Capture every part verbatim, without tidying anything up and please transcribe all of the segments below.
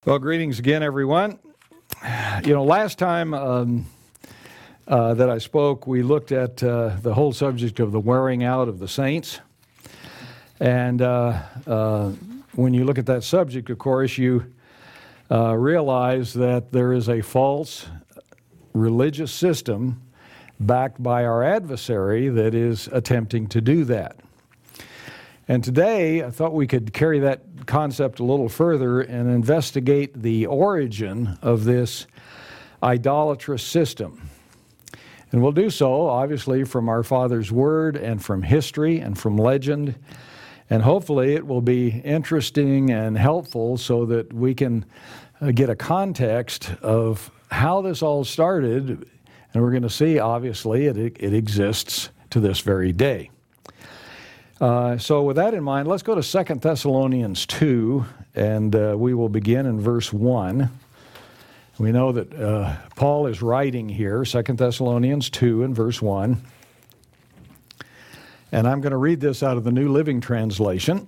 Well, greetings again, everyone. You know, last time um, uh, that I spoke, we looked at uh, the whole subject of the wearing out of the saints. And uh, uh, when you look at that subject, of course, you uh, realize that there is a false religious system backed by our adversary that is attempting to do that. And today, I thought we could carry that concept a little further and investigate the origin of this idolatrous system. And we'll do so, obviously, from our Father's Word and from history and from legend. And hopefully it will be interesting and helpful so that we can uh, get a context of how this all started. And we're going to see, obviously, it, it exists to this very day. Uh, so with that in mind, let's go to Second Thessalonians two, and uh, we will begin in verse one. We know that uh, Paul is writing here, Second Thessalonians two and verse one. And I'm going to read this out of the New Living Translation.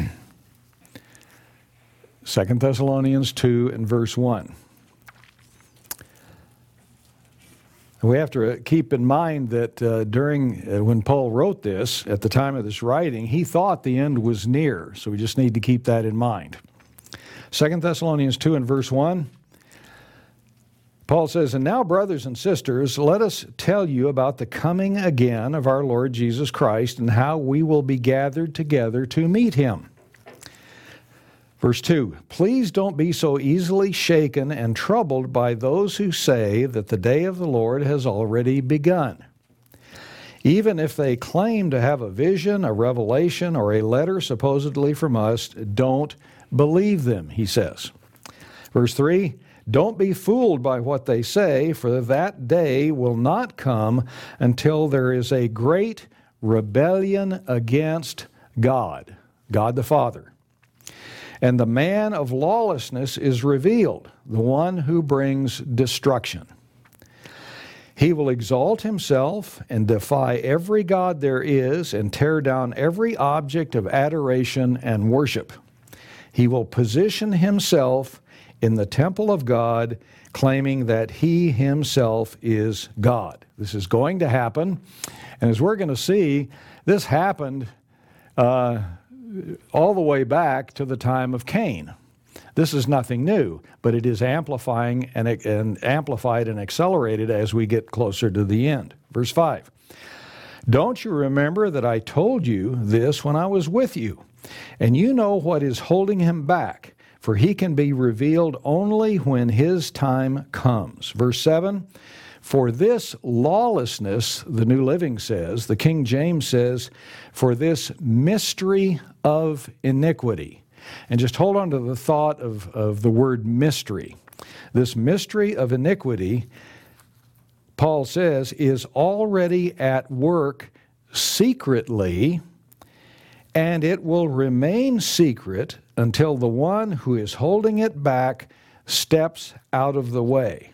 Second Thessalonians two and verse one. We have to keep in mind that uh, during, uh, when Paul wrote this, at the time of this writing, he thought the end was near. So we just need to keep that in mind. Second Thessalonians two and verse one, Paul says, "And now, brothers and sisters, let us tell you about the coming again of our Lord Jesus Christ and how we will be gathered together to meet him." Verse two, "Please don't be so easily shaken and troubled by those who say that the day of the Lord has already begun. Even if they claim to have a vision, a revelation, or a letter supposedly from us, don't believe them," he says. Verse three, "Don't be fooled by what they say, for that day will not come until there is a great rebellion against God, God the Father. And the man of lawlessness is revealed, the one who brings destruction. He will exalt himself and defy every god there is and tear down every object of adoration and worship. He will position himself in the temple of God, claiming that he himself is God." This is going to happen. And as we're going to see, this happened uh, all the way back to the time of Cain. This is nothing new, but it is amplifying and, and amplified and accelerated as we get closer to the end. Verse five, "Don't you remember that I told you this when I was with you? And you know what is holding him back, for he can be revealed only when his time comes." Verse seven, "For this lawlessness," the New Living says, the King James says, "for this mystery of iniquity." And just hold on to the thought of, of the word mystery. This mystery of iniquity, Paul says, is already at work secretly, and it will remain secret until the one who is holding it back steps out of the way.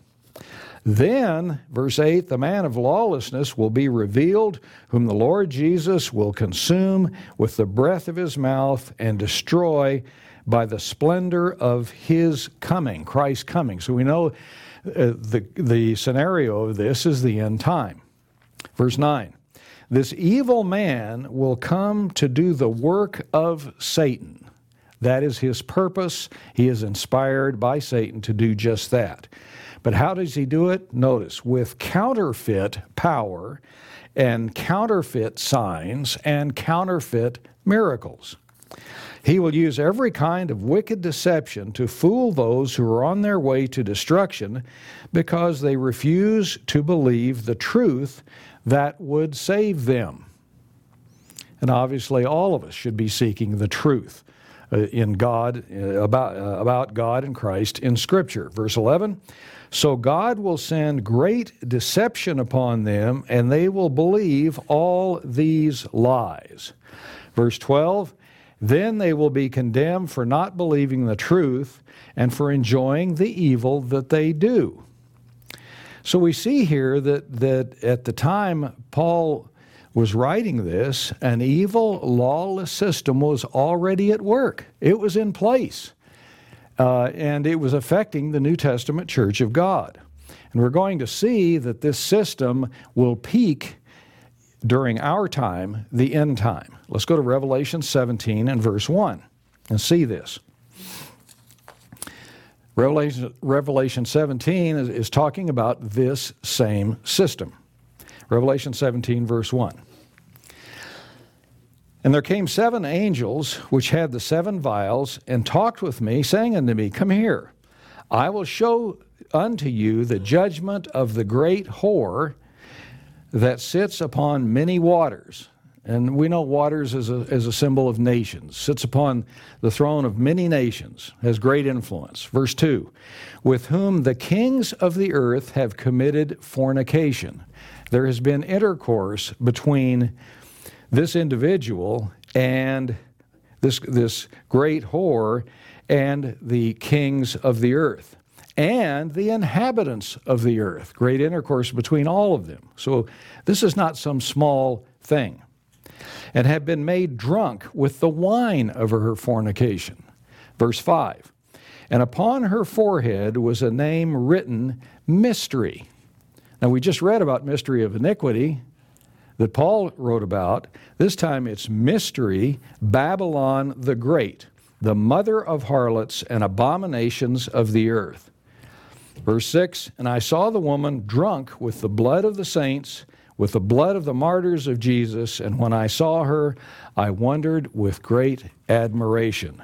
Then, verse eight, "the man of lawlessness will be revealed, whom the Lord Jesus will consume with the breath of his mouth and destroy by the splendor of his coming," Christ's coming. So we know uh, the, the scenario of this is the end time. Verse nine, "This evil man will come to do the work of Satan." That is his purpose. He is inspired by Satan to do just that. But how does he do it? Notice, with counterfeit power and counterfeit signs and counterfeit miracles. He will use every kind of wicked deception to fool those who are on their way to destruction because they refuse to believe the truth that would save them. And obviously all of us should be seeking the truth uh, in God, uh, about, uh, about God and Christ in Scripture. Verse eleven, "So God will send great deception upon them, and they will believe all these lies." Verse twelve, "Then they will be condemned for not believing the truth and for enjoying the evil that they do." So we see here that, that at the time Paul was writing this, an evil, lawless system was already at work. It was in place. uh, and it was affecting the New Testament Church of God. And we're going to see that this system will peak during our time, the end time. Let's go to Revelation seventeen and verse one and see this. Revelation, Revelation seventeen is, is talking about this same system. Revelation seventeen, verse one. And there came seven angels which had the seven vials, and talked with me, saying unto me, Come here, I will show unto you the judgment of the great whore that sits upon many waters. And we know waters as a, as a symbol of nations. Sits upon the throne of many nations, has great influence. Verse two, with whom the kings of the earth have committed fornication. There has been intercourse between this individual and this, this great whore and the kings of the earth and the inhabitants of the earth. Great intercourse between all of them. So this is not some small thing. And have been made drunk with the wine of her fornication. Verse five, and upon her forehead was a name written, Mystery. Now we just read about mystery of iniquity that Paul wrote about. This time it's Mystery, Babylon the Great, the mother of harlots and abominations of the earth. Verse six, and I saw the woman drunk with the blood of the saints, with the blood of the martyrs of Jesus, and when I saw her, I wondered with great admiration.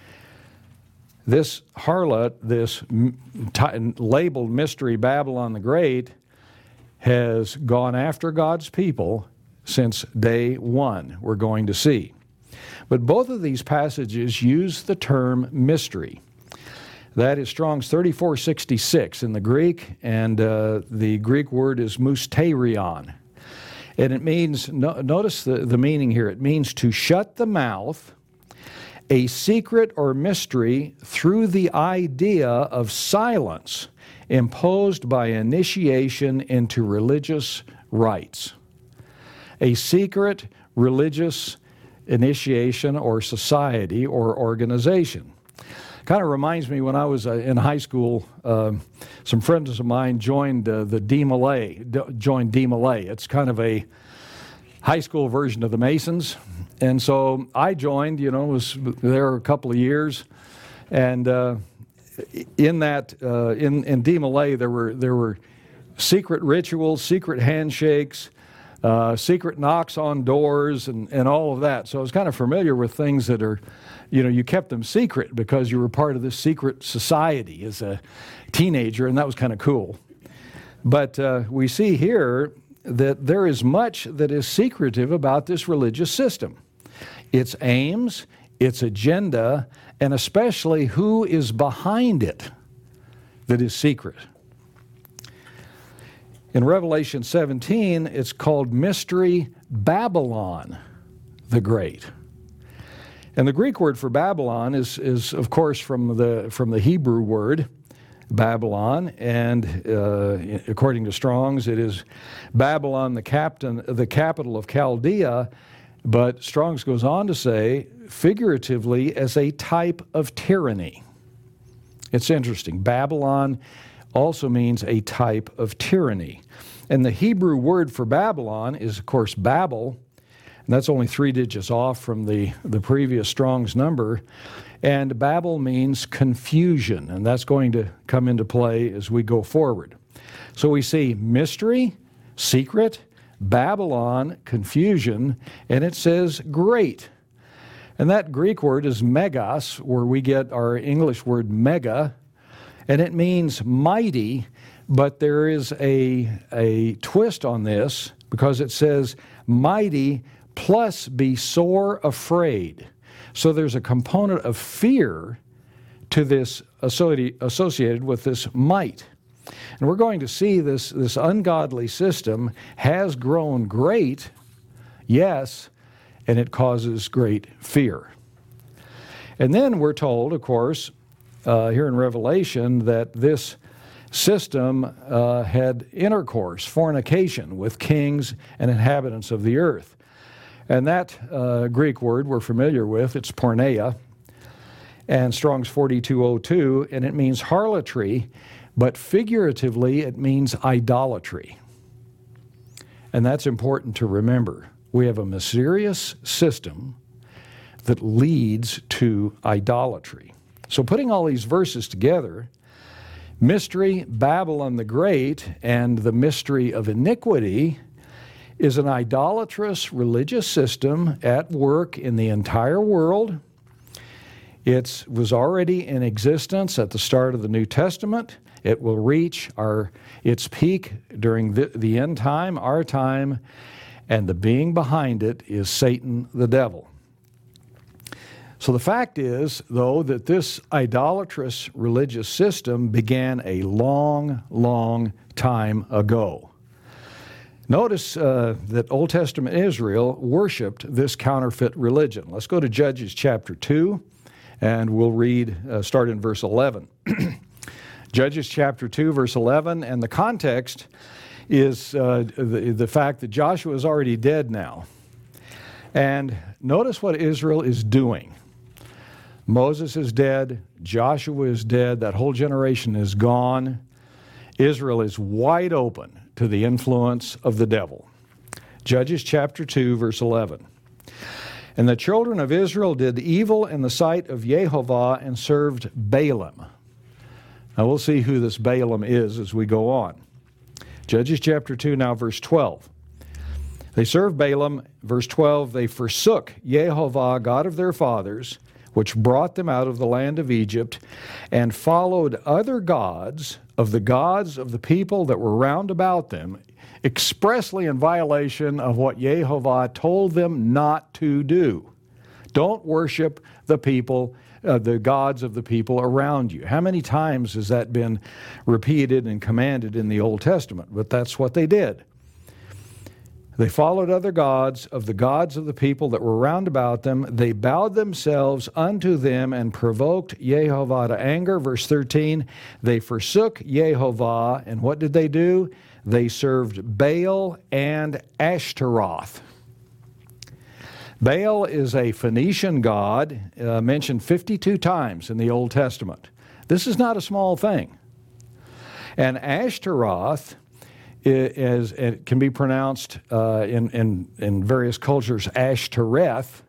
This harlot, this t- labeled Mystery Babylon the Great, has gone after God's people since day one, we're going to see. But both of these passages use the term mystery. That is Strong's thirty-four sixty-six in the Greek, and uh, the Greek word is mysterion. And it means, no, notice the, the meaning here, it means to shut the mouth, a secret or mystery through the idea of silence imposed by initiation into religious rites. A secret religious initiation or society or organization. Kind of reminds me when I was uh, in high school, uh, some friends of mine joined uh, the D Malay, d- joined D Malay. It's kind of a high school version of the Masons. And so I joined, you know, was there a couple of years. And uh, in that, uh, in, in D Malay, there were, there were secret rituals, secret handshakes, uh, secret knocks on doors, and, and all of that. So I was kind of familiar with things that are, you know, you kept them secret because you were part of this secret society as a teenager, and that was kind of cool. But uh, we see here that there is much that is secretive about this religious system. Its aims, its agenda, and especially who is behind it that is secret. In Revelation seventeen, it's called Mystery Babylon the Great. And the Greek word for Babylon is, is of course, from the, from the Hebrew word Babylon, and uh, according to Strong's, it is Babylon, the captain, the capital of Chaldea, but Strong's goes on to say, figuratively, as a type of tyranny. It's interesting. Babylon also means a type of tyranny. And the Hebrew word for Babylon is, of course, Babel, and that's only three digits off from the, the previous Strong's number. And Babel means confusion, and that's going to come into play as we go forward. So we see mystery, secret, Babylon, confusion, and it says great. And that Greek word is megas, where we get our English word mega, and it means mighty, but there is a, a twist on this because it says mighty plus be sore afraid. So there's a component of fear to this associated with this might. And we're going to see this, this ungodly system has grown great, yes, and it causes great fear. And then we're told, of course, uh, here in Revelation, that this system uh, had intercourse, fornication with kings and inhabitants of the earth. And that uh, Greek word we're familiar with, it's porneia, and Strong's forty-two oh two, and it means harlotry, but figuratively it means idolatry. And that's important to remember. We have a mysterious system that leads to idolatry. So putting all these verses together, mystery, Babylon the Great, and the mystery of iniquity is an idolatrous religious system at work in the entire world. It was already in existence at the start of the New Testament. It will reach our its peak during the, the end time, our time, and the being behind it is Satan the devil. So the fact is, though, that this idolatrous religious system began a long, long time ago. Notice uh, that Old Testament Israel worshiped this counterfeit religion. Let's go to Judges chapter two, and we'll read, uh, start in verse eleven. Judges chapter two, verse eleven, and the context is uh, the, the fact that Joshua is already dead now. And notice what Israel is doing. Moses is dead, Joshua is dead, that whole generation is gone. Israel is wide open to the influence of the devil. Judges chapter two, verse eleven. And the children of Israel did evil in the sight of Jehovah and served Balaam. Now we'll see who this Balaam is as we go on. Judges chapter two, now verse twelve. They served Balaam, verse twelve, they forsook Jehovah, God of their fathers, which brought them out of the land of Egypt, and followed other gods of the gods of the people that were round about them, expressly in violation of what Jehovah told them not to do. Don't worship the people, uh, the gods of the people around you. How many times has that been repeated and commanded in the Old Testament? But that's what they did. They followed other gods of the gods of the people that were round about them. They bowed themselves unto them and provoked Jehovah to anger. Verse thirteen, they forsook Jehovah, and what did they do? They served Baal and Ashtaroth. Baal is a Phoenician god, uh, mentioned fifty-two times in the Old Testament. This is not a small thing. And Ashtaroth is, it can be pronounced uh, in, in, in various cultures Ashtoreth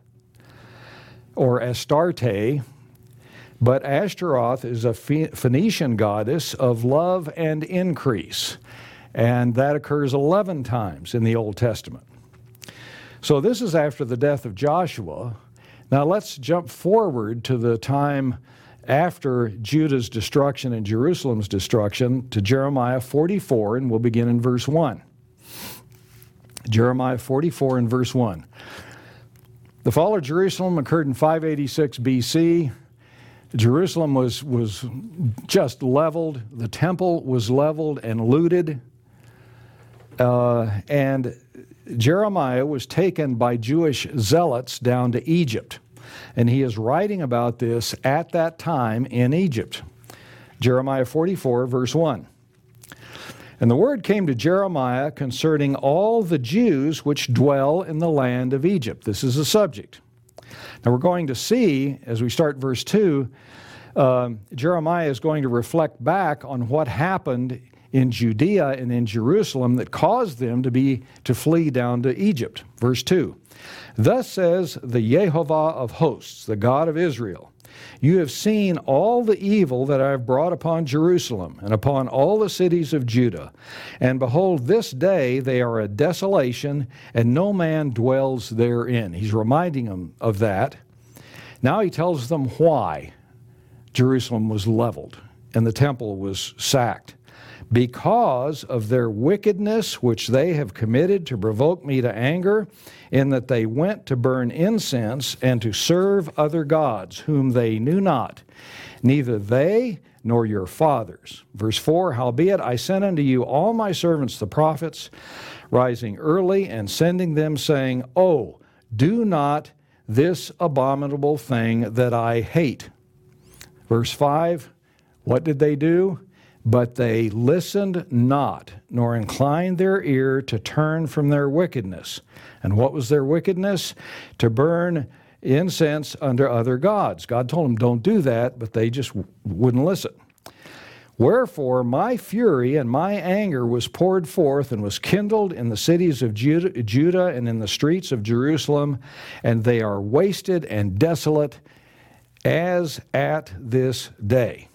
or Astarte, but Ashtaroth is a Phoenician goddess of love and increase, and that occurs eleven times in the Old Testament. So this is after the death of Joshua. Now let's jump forward to the time after Judah's destruction and Jerusalem's destruction to Jeremiah forty-four, and we'll begin in verse one. Jeremiah forty-four and verse one. The fall of Jerusalem occurred in five eighty-six B C. Jerusalem was, was just leveled. The temple was leveled and looted. Uh, and Jeremiah was taken by Jewish zealots down to Egypt. And he is writing about this at that time in Egypt. Jeremiah forty-four, verse one. And the word came to Jeremiah concerning all the Jews which dwell in the land of Egypt. This is the subject. Now we're going to see, as we start verse two, uh, Jeremiah is going to reflect back on what happened in Judea and in Jerusalem that caused them to be to flee down to Egypt. Verse two. Thus says the Jehovah of hosts, the God of Israel, you have seen all the evil that I have brought upon Jerusalem and upon all the cities of Judah. And behold, this day they are a desolation, and no man dwells therein. He's reminding them of that. Now he tells them why Jerusalem was leveled and the temple was sacked. Because of their wickedness which they have committed to provoke me to anger, in that they went to burn incense and to serve other gods, whom they knew not, neither they nor your fathers. Verse four, howbeit I sent unto you all my servants the prophets, rising early and sending them, saying, Oh, do not this abominable thing that I hate. Verse five, what did they do? But they listened not, nor inclined their ear to turn from their wickedness. And what was their wickedness? To burn incense unto other gods. God told them, don't do that, but they just w- wouldn't listen. Wherefore my fury and my anger was poured forth and was kindled in the cities of Judah, Judah and in the streets of Jerusalem, and they are wasted and desolate as at this day.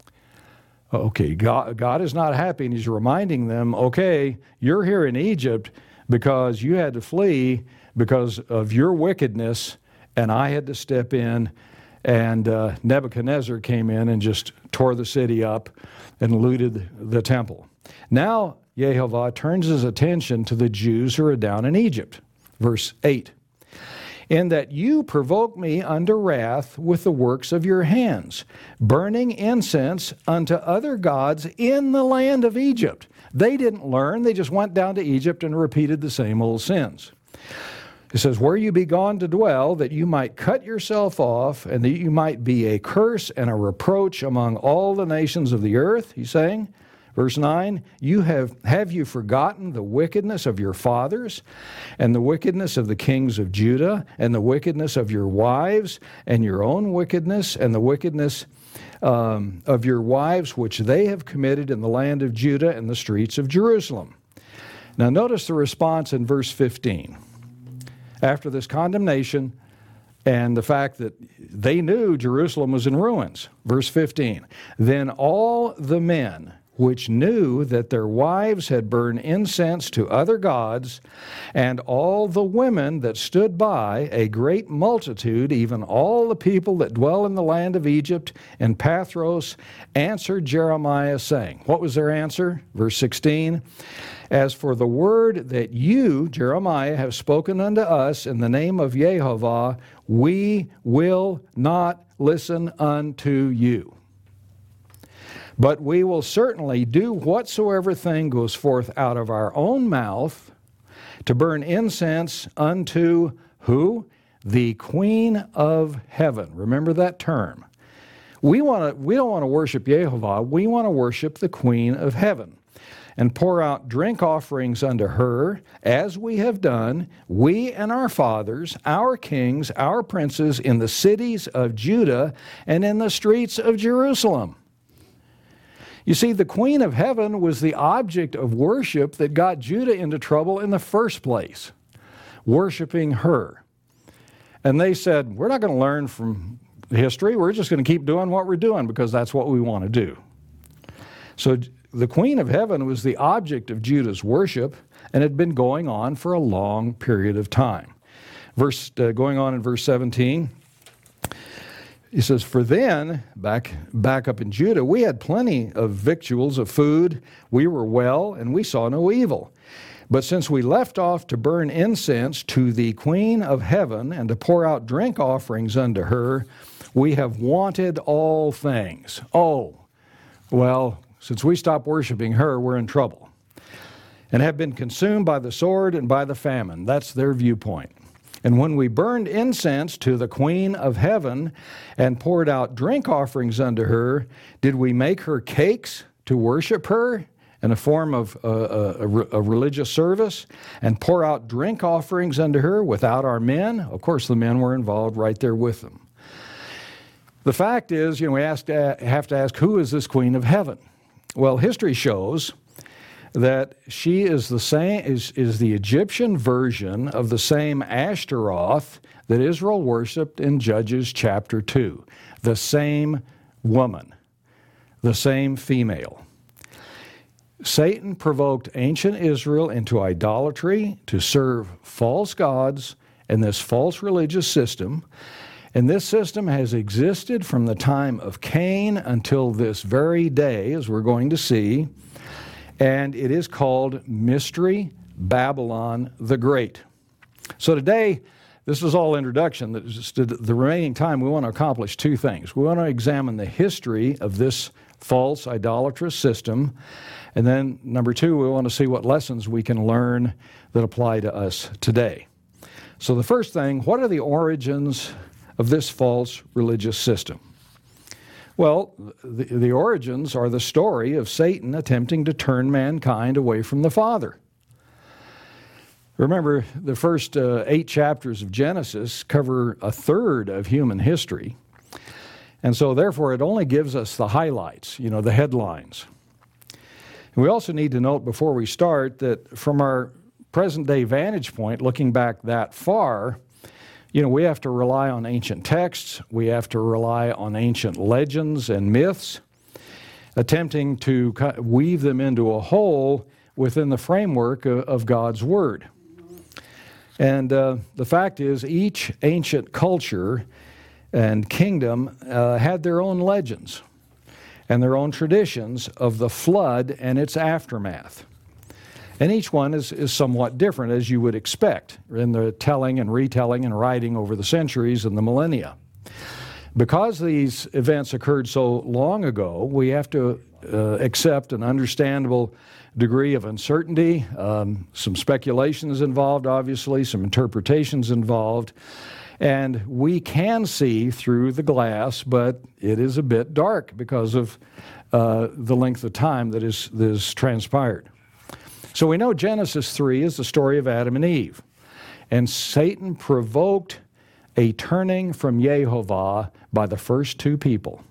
Okay, God, God is not happy, and he's reminding them, okay, you're here in Egypt because you had to flee because of your wickedness, and I had to step in, and uh, Nebuchadnezzar came in and just tore the city up and looted the temple. Now, Yehovah turns his attention to the Jews who are down in Egypt. Verse eight. In that you provoke me unto wrath with the works of your hands, burning incense unto other gods in the land of Egypt. They didn't learn. They just went down to Egypt and repeated the same old sins. It says, where you be gone to dwell, that you might cut yourself off, and that you might be a curse and a reproach among all the nations of the earth, he's saying. Verse nine, you have, have you forgotten the wickedness of your fathers, and the wickedness of the kings of Judah, and the wickedness of your wives, and your own wickedness, and the wickedness um, of your wives, which they have committed in the land of Judah and the streets of Jerusalem. Now notice the response in verse fifteen. After this condemnation and the fact that they knew Jerusalem was in ruins. Verse fifteen, then all the men which knew that their wives had burned incense to other gods, and all the women that stood by, a great multitude, even all the people that dwell in the land of Egypt and Pathros, answered Jeremiah, saying, what was their answer? Verse sixteen, as for the word that you, Jeremiah, have spoken unto us in the name of Yehovah, we will not listen unto you. But we will certainly do whatsoever thing goes forth out of our own mouth to burn incense unto who? The Queen of Heaven. Remember that term. We want to. We don't want to worship Yehovah. We want to worship the Queen of Heaven, and pour out drink offerings unto her, as we have done, we and our fathers, our kings, our princes, in the cities of Judah and in the streets of Jerusalem. You see, the Queen of Heaven was the object of worship that got Judah into trouble in the first place, worshiping her. And they said, we're not going to learn from history. We're just going to keep doing what we're doing because that's what we want to do. So the Queen of Heaven was the object of Judah's worship, and had been going on for a long period of time. Verse uh, going on in verse seventeen, he says, for then, back, back up in Judah, we had plenty of victuals, of food, we were well, and we saw no evil. But since we left off to burn incense to the Queen of Heaven, and to pour out drink offerings unto her, we have wanted all things. Oh, well, since we stopped worshiping her, we're in trouble, and have been consumed by the sword and by the famine. That's their viewpoint. And when we burned incense to the Queen of Heaven and poured out drink offerings unto her, did we make her cakes to worship her in a form of uh, a, a religious service, and pour out drink offerings unto her without our men? Of course, the men were involved right there with them. The fact is, you know, we ask, uh, have to ask, who is this Queen of Heaven? Well, history shows that she is the same is, is the Egyptian version of the same Ashtaroth that Israel worshipped in Judges chapter two. The same woman, the same female. Satan provoked ancient Israel into idolatry to serve false gods and this false religious system. And this system has existed from the time of Cain until this very day, as we're going to see. And it is called Mystery Babylon the Great. So today, this is all introduction. The remaining time, we want to accomplish two things. We want to examine the history of this false idolatrous system. And then, number two, we want to see what lessons we can learn that apply to us today. So the first thing, what are the origins of this false religious system? Well, the, the origins are the story of Satan attempting to turn mankind away from the Father. Remember, the first uh, eight chapters of Genesis cover a third of human history. And so, therefore, it only gives us the highlights, you know, the headlines. And we also need to note before we start that from our present-day vantage point, looking back that far, you know, we have to rely on ancient texts. We have to rely on ancient legends and myths, attempting to weave them into a whole within the framework of, of God's Word. And uh, the fact is, each ancient culture and kingdom uh, had their own legends and their own traditions of the flood and its aftermath. And each one is, is somewhat different, as you would expect, in the telling and retelling and writing over the centuries and the millennia. Because these events occurred so long ago, we have to uh, accept an understandable degree of uncertainty, um, some speculations involved, obviously, some interpretations involved, and we can see through the glass, but it is a bit dark because of uh, the length of time that is, that is transpired. So we know Genesis three is the story of Adam and Eve, and Satan provoked a turning from Yehovah by the first two people.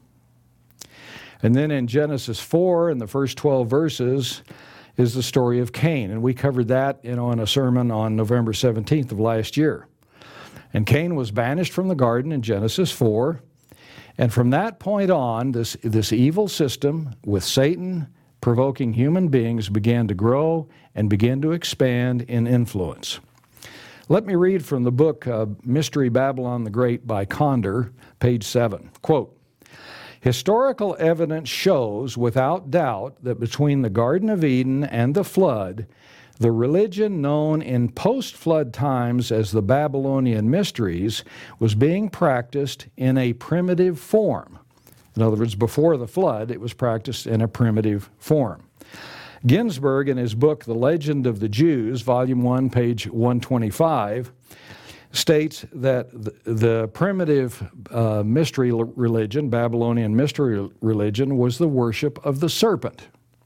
And then in Genesis four, in the first twelve verses, is the story of Cain. And we covered that, you know, in a sermon on November seventeenth of last year. And Cain was banished from the garden in Genesis four. And from that point on, this, this evil system with Satan provoking human beings began to grow and began to expand in influence. Let me read from the book uh, Mystery Babylon the Great by Condor, page seven. Quote, "Historical evidence shows without doubt that between the Garden of Eden and the flood, the religion known in post-flood times as the Babylonian Mysteries was being practiced in a primitive form." In other words, before the flood, it was practiced in a primitive form. Ginsburg, in his book, The Legend of the Jews, volume one, page one twenty-five, states that the, the primitive uh, mystery religion, Babylonian mystery religion, was the worship of the serpent,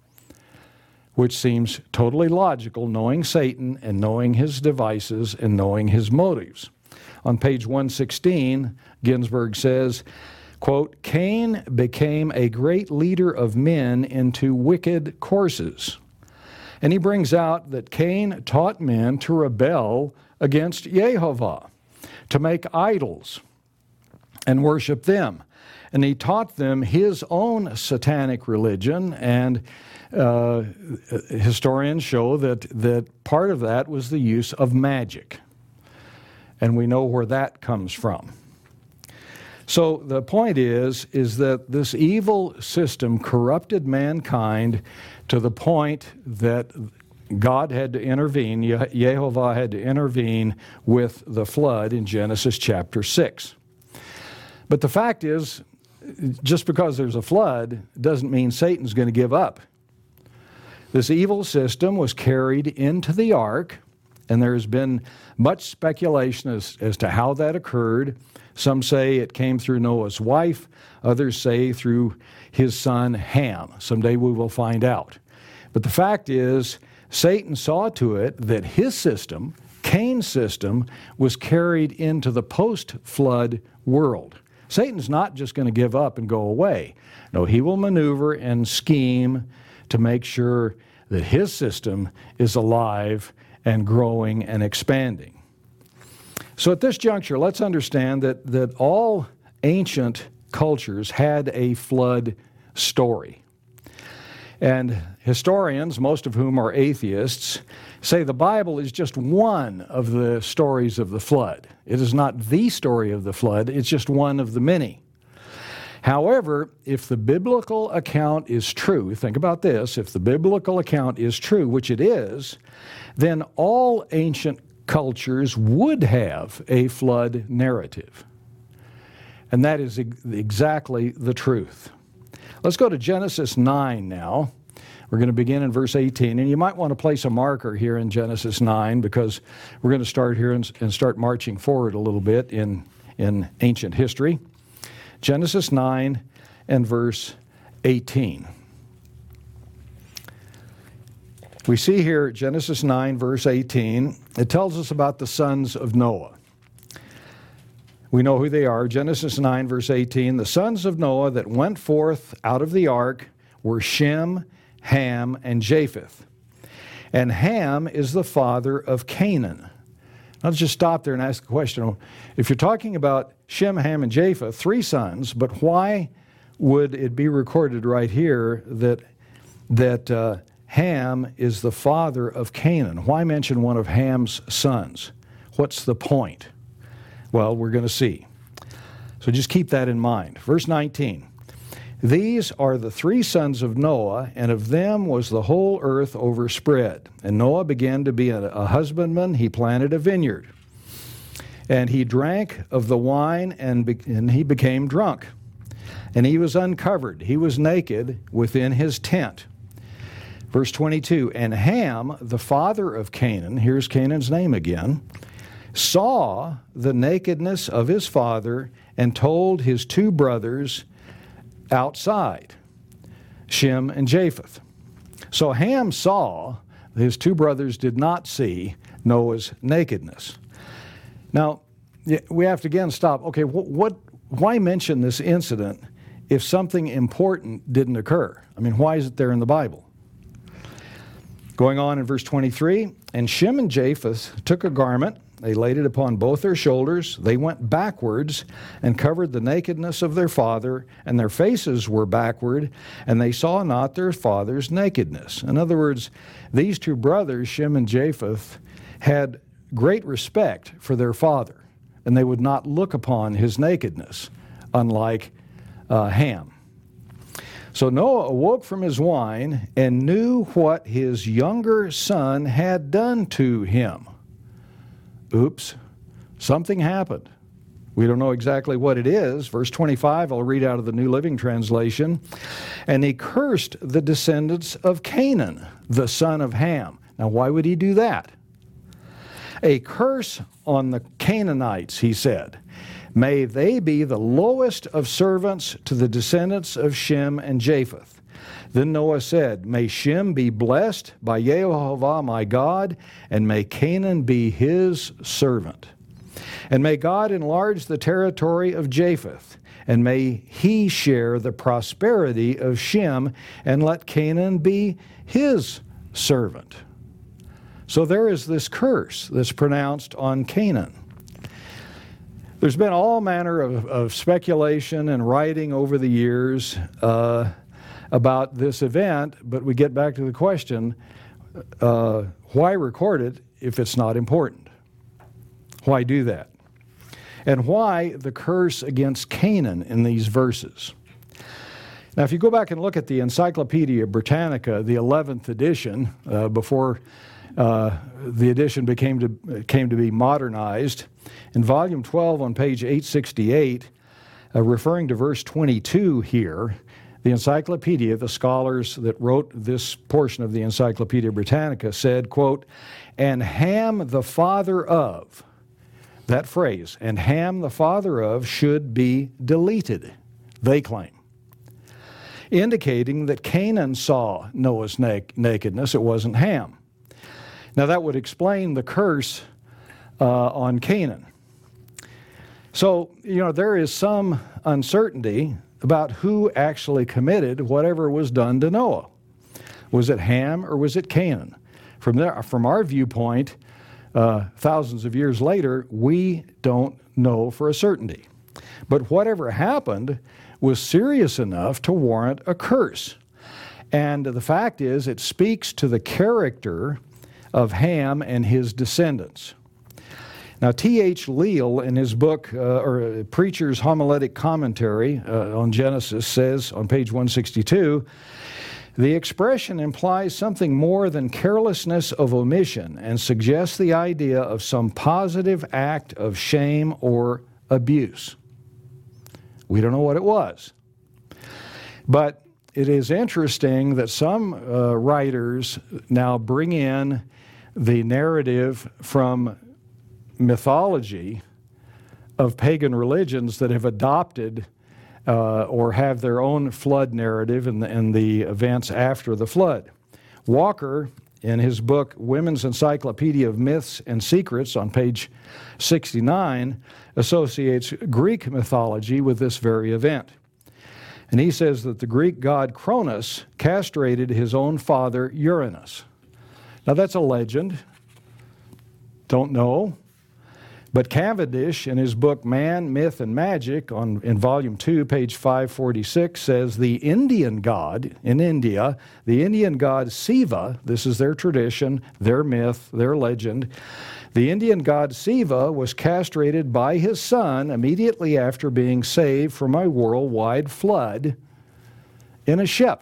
which seems totally logical, knowing Satan and knowing his devices and knowing his motives. On page one sixteen, Ginsburg says, quote, "Cain became a great leader of men into wicked courses." And he brings out that Cain taught men to rebel against Yehovah, to make idols and worship them. And he taught them his own satanic religion, and uh, historians show that, that part of that was the use of magic. And we know where that comes from. So the point is, is that this evil system corrupted mankind to the point that God had to intervene, Yehovah had to intervene with the flood in Genesis chapter six. But the fact is, just because there's a flood doesn't mean Satan's going to give up. This evil system was carried into the ark, and there's been much speculation as, as to how that occurred. Some say it came through Noah's wife. Others say through his son Ham. Someday we will find out. But the fact is, Satan saw to it that his system, Cain's system, was carried into the post-flood world. Satan's not just going to give up and go away. No, he will maneuver and scheme to make sure that his system is alive and growing and expanding. So at this juncture, let's understand that, that all ancient cultures had a flood story. And historians, most of whom are atheists, say the Bible is just one of the stories of the flood. It is not the story of the flood, it's just one of the many. However, if the biblical account is true, think about this, if the biblical account is true, which it is, then all ancient cultures would have a flood narrative. And that is ex- exactly the truth. Let's go to Genesis nine now. We're going to begin in verse eighteen, and you might want to place a marker here in Genesis nine because we're going to start here and, and start marching forward a little bit in, in ancient history. Genesis nine and verse eighteen. We see here Genesis nine, verse eighteen, it tells us about the sons of Noah. We know who they are. Genesis nine, verse eighteen, the sons of Noah that went forth out of the ark were Shem, Ham, and Japheth. And Ham is the father of Canaan. Now, let's just stop there and ask the question. If you're talking about Shem, Ham, and Japheth, three sons, but why would it be recorded right here that, that uh, Ham is the father of Canaan? Why mention one of Ham's sons? What's the point? Well, we're going to see. So just keep that in mind. Verse nineteen. These are the three sons of Noah, and of them was the whole earth overspread. And Noah began to be a, a husbandman. He planted a vineyard. And he drank of the wine, and, be, and he became drunk. And he was uncovered. He was naked within his tent. Verse twenty-two, and Ham, the father of Canaan, here's Canaan's name again, saw the nakedness of his father and told his two brothers outside, Shem and Japheth. So Ham saw, his two brothers did not see Noah's nakedness. Now, we have to again stop. Okay, what, what, why mention this incident if something important didn't occur? I mean, why is it there in the Bible? Going on in verse twenty-three, and Shem and Japheth took a garment, they laid it upon both their shoulders, they went backwards and covered the nakedness of their father, and their faces were backward, and they saw not their father's nakedness. In other words, these two brothers, Shem and Japheth, had great respect for their father, and they would not look upon his nakedness, unlike uh, Ham. So Noah awoke from his wine and knew what his younger son had done to him. Oops, something happened. We don't know exactly what it is. Verse twenty-five, I'll read out of the New Living Translation. And he cursed the descendants of Canaan, the son of Ham. Now, why would he do that? A curse on the Canaanites, he said. May they be the lowest of servants to the descendants of Shem and Japheth. Then Noah said, may Shem be blessed by Yehovah my God, and may Canaan be his servant. And may God enlarge the territory of Japheth, and may he share the prosperity of Shem, and let Canaan be his servant. So there is this curse that's pronounced on Canaan. There's been all manner of, of speculation and writing over the years uh, about this event, but we get back to the question, uh, why record it if it's not important? Why do that? And why the curse against Canaan in these verses? Now, if you go back and look at the Encyclopedia Britannica, the eleventh edition, uh, before uh, the edition became to, came to be modernized, in volume twelve on page eight sixty-eight, uh, referring to verse twenty-two here, the Encyclopedia, the scholars that wrote this portion of the Encyclopedia Britannica said, quote, and Ham the father of, that phrase, and Ham the father of should be deleted, they claim, indicating that Canaan saw Noah's na- nakedness, it wasn't Ham. Now that would explain the curse uh, on Canaan. So, you know, there is some uncertainty about who actually committed whatever was done to Noah. Was it Ham or was it Canaan? From there, from our viewpoint, uh, thousands of years later, we don't know for a certainty. But whatever happened was serious enough to warrant a curse. And the fact is, it speaks to the character of Ham and his descendants. Now, T H Leal, in his book, uh, or Preacher's Homiletic Commentary uh, on Genesis, says on page one sixty-two, the expression implies something more than carelessness of omission and suggests the idea of some positive act of shame or abuse. We don't know what it was. But it is interesting that some uh, writers now bring in the narrative from mythology of pagan religions that have adopted uh, or have their own flood narrative and the, and the events after the flood. Walker, in his book, Women's Encyclopedia of Myths and Secrets, on page sixty-nine, associates Greek mythology with this very event. And he says that the Greek god Cronus castrated his own father, Uranus. Now, that's a legend. Don't know. But Cavendish, in his book Man, Myth, and Magic, on, in volume two, page five forty-six, says the Indian god in India, the Indian god Siva, this is their tradition, their myth, their legend, the Indian god Siva was castrated by his son immediately after being saved from a worldwide flood in a ship.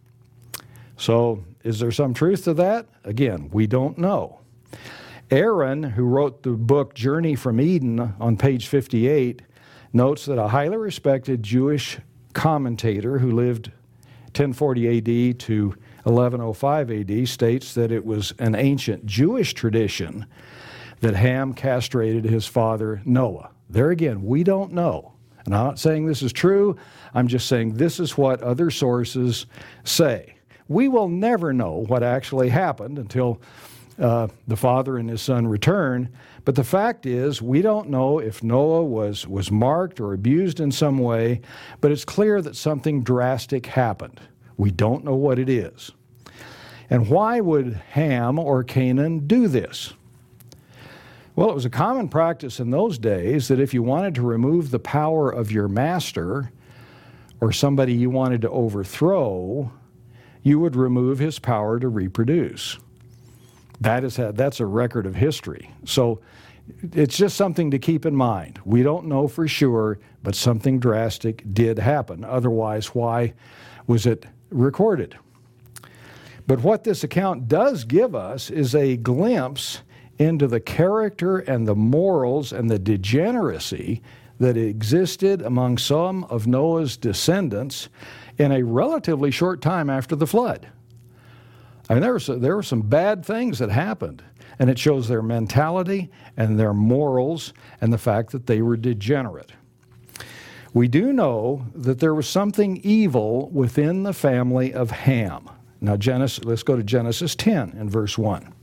So, is there some truth to that? Again, we don't know. Aaron, who wrote the book Journey from Eden on page fifty-eight, notes that a highly respected Jewish commentator who lived ten forty A D to eleven oh five A D states that it was an ancient Jewish tradition that Ham castrated his father Noah. There again, we don't know. And I'm not saying this is true. I'm just saying this is what other sources say. We will never know what actually happened until Uh, the father and his son return, but the fact is we don't know if Noah was, was marked or abused in some way, but it's clear that something drastic happened. We don't know what it is. And why would Ham or Canaan do this? Well, it was a common practice in those days that if you wanted to remove the power of your master or somebody you wanted to overthrow, you would remove his power to reproduce. That is, that's a record of history. So it's just something to keep in mind. We don't know for sure, but something drastic did happen. Otherwise, why was it recorded? But what this account does give us is a glimpse into the character and the morals and the degeneracy that existed among some of Noah's descendants in a relatively short time after the flood. I mean, there were, some, there were some bad things that happened, and it shows their mentality and their morals and the fact that they were degenerate. We do know that there was something evil within the family of Ham. Now, Genesis, let's go to Genesis ten and verse one.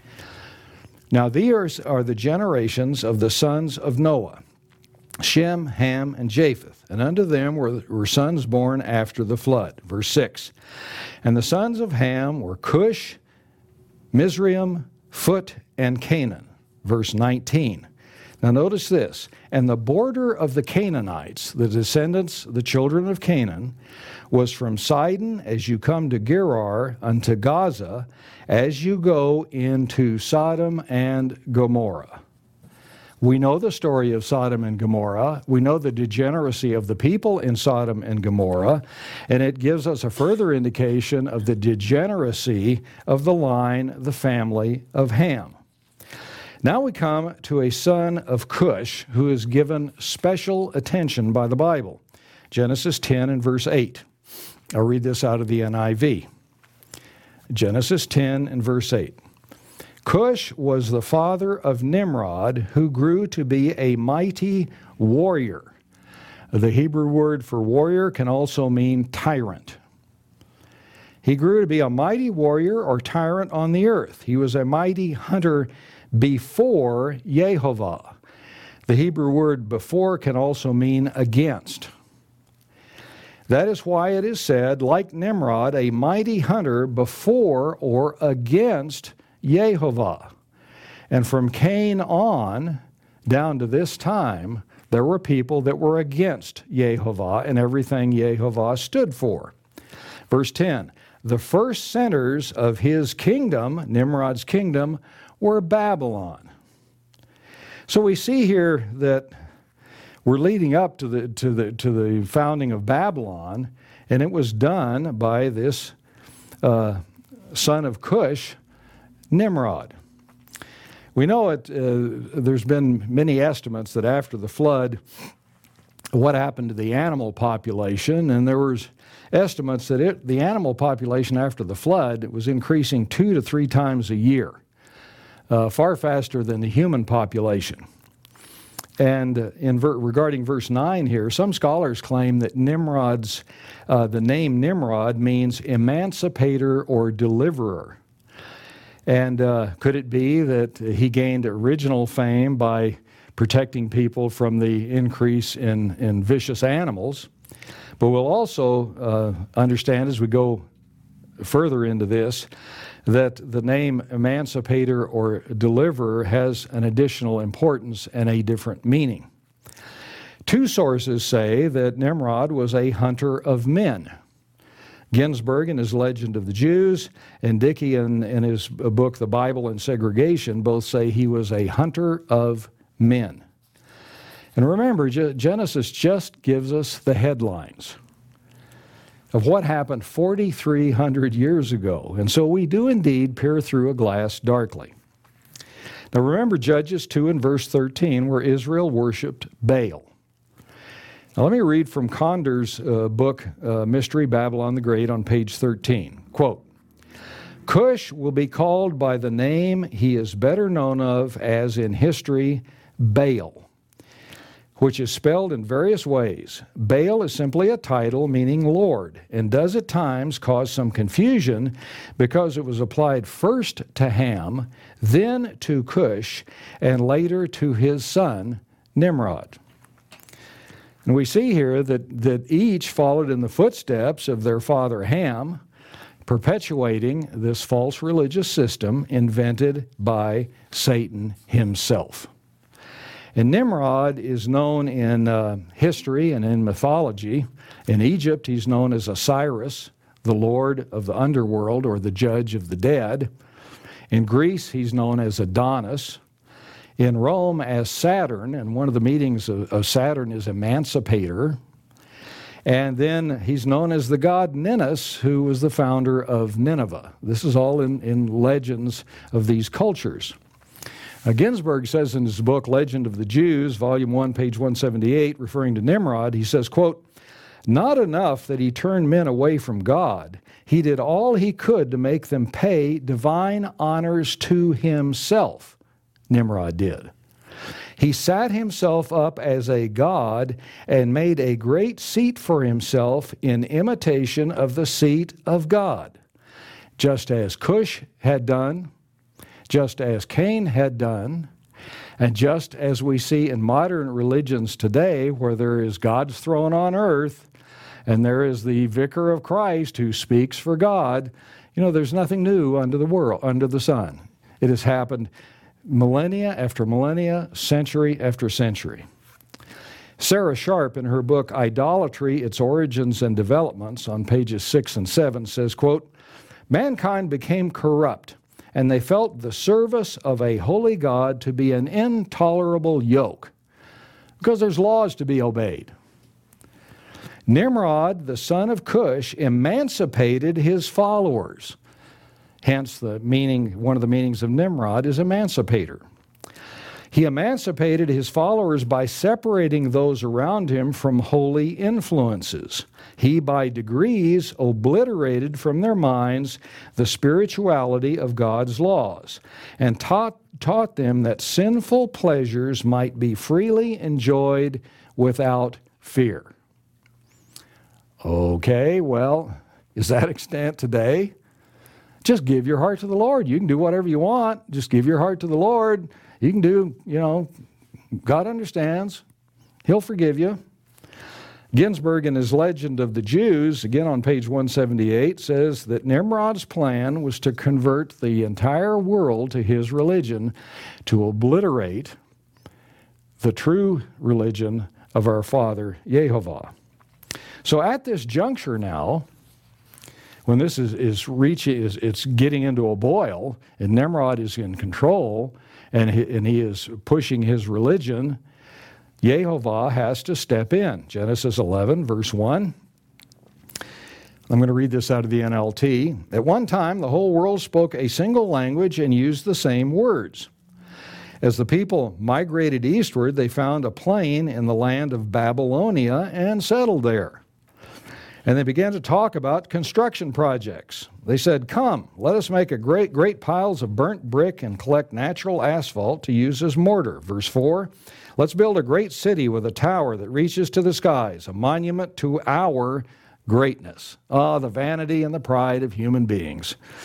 Now, these are the generations of the sons of Noah, Shem, Ham, and Japheth, and unto them were, were sons born after the flood. Verse six, and the sons of Ham were Cush, Mizraim, Phut, and Canaan. Verse nineteen. Now notice this, and the border of the Canaanites, the descendants, the children of Canaan, was from Sidon as you come to Gerar unto Gaza, as you go into Sodom and Gomorrah. We know the story of Sodom and Gomorrah. We know the degeneracy of the people in Sodom and Gomorrah, and it gives us a further indication of the degeneracy of the line, the family of Ham. Now we come to a son of Cush who is given special attention by the Bible. Genesis ten and verse eight. I'll read this out of the N I V. Genesis ten and verse eight. Cush was the father of Nimrod, who grew to be a mighty warrior. The Hebrew word for warrior can also mean tyrant. He grew to be a mighty warrior or tyrant on the earth. He was a mighty hunter before Yehovah. The Hebrew word before can also mean against. That is why it is said, like Nimrod, a mighty hunter before or against Yehovah. And from Cain on, down to this time, there were people that were against Yehovah and everything Yehovah stood for. Verse ten, the first centers of his kingdom, Nimrod's kingdom, were Babylon. So we see here that we're leading up to the, to the, to the founding of Babylon, and it was done by this uh, son of Cush, Nimrod. We know it, uh, there's been many estimates that after the flood, what happened to the animal population, and there was estimates that it, the animal population after the flood was increasing two to three times a year, uh, far faster than the human population. And uh, in ver regarding verse nine here, some scholars claim that Nimrod's, uh, the name Nimrod means emancipator or deliverer. And uh, could it be that he gained original fame by protecting people from the increase in, in vicious animals? But we'll also uh, understand as we go further into this that the name emancipator or deliverer has an additional importance and a different meaning. Two sources say that Nimrod was a hunter of men. Ginsburg in his Legend of the Jews and Dickey in, in his book, The Bible and Segregation, both say he was a hunter of men. And remember, Genesis just gives us the headlines of what happened forty-three hundred years ago. And so we do indeed peer through a glass darkly. Now remember Judges two and verse thirteen, where Israel worshiped Baal. Now let me read from Conder's uh, book, uh, Mystery Babylon the Great, on page thirteen. Quote, Cush will be called by the name he is better known of as in history, Baal, which is spelled in various ways. Baal is simply a title meaning Lord, and does at times cause some confusion because it was applied first to Ham, then to Cush, and later to his son, Nimrod. And we see here that, that each followed in the footsteps of their father Ham, perpetuating this false religious system invented by Satan himself. And Nimrod is known in uh, history and in mythology. In Egypt, he's known as Osiris, the lord of the underworld or the judge of the dead. In Greece, he's known as Adonis. In Rome, as Saturn, and one of the meanings of, of Saturn is emancipator. And then he's known as the god Ninus, who was the founder of Nineveh. This is all in, in legends of these cultures. Now, Ginsburg says in his book, Legend of the Jews, volume one, page one seventy-eight, referring to Nimrod, he says, quote, not enough that he turned men away from God, he did all he could to make them pay divine honors to himself. Nimrod did. He sat himself up as a god and made a great seat for himself in imitation of the seat of God, just as Cush had done, just as Cain had done, and just as we see in modern religions today, where there is God's throne on earth, and there is the vicar of Christ who speaks for God, you know, there's nothing new under the world, under the sun. It has happened millennia after millennia, century after century. Sarah Sharp, in her book, Idolatry, Its Origins and Developments, on pages six and seven, says, quote, mankind became corrupt, and they felt the service of a holy God to be an intolerable yoke, because there's laws to be obeyed. Nimrod, the son of Cush, emancipated his followers. Hence, the meaning, one of the meanings of Nimrod is emancipator. He emancipated his followers by separating those around him from holy influences. He, by degrees, obliterated from their minds the spirituality of God's laws and taught, taught them that sinful pleasures might be freely enjoyed without fear. Okay, well, is that extant today? Just give your heart to the Lord. You can do whatever you want. Just give your heart to the Lord. You can do, you know, God understands. He'll forgive you. Ginsburg, in his Legend of the Jews, again on page one seventy-eight, says that Nimrod's plan was to convert the entire world to his religion, to obliterate the true religion of our Father, Yehovah. So at this juncture now, when this is, is reaching, is, it's getting into a boil, and Nimrod is in control, and he, and he is pushing his religion, Yehovah has to step in. Genesis eleven, verse one. I'm going to read this out of the N L T. At one time, the whole world spoke a single language and used the same words. As the people migrated eastward, they found a plain in the land of Babylonia and settled there. And they began to talk about construction projects. They said, come, let us make a great, great piles of burnt brick and collect natural asphalt to use as mortar. Verse four, let's build a great city with a tower that reaches to the skies, a monument to our greatness. Ah, the vanity and the pride of human beings.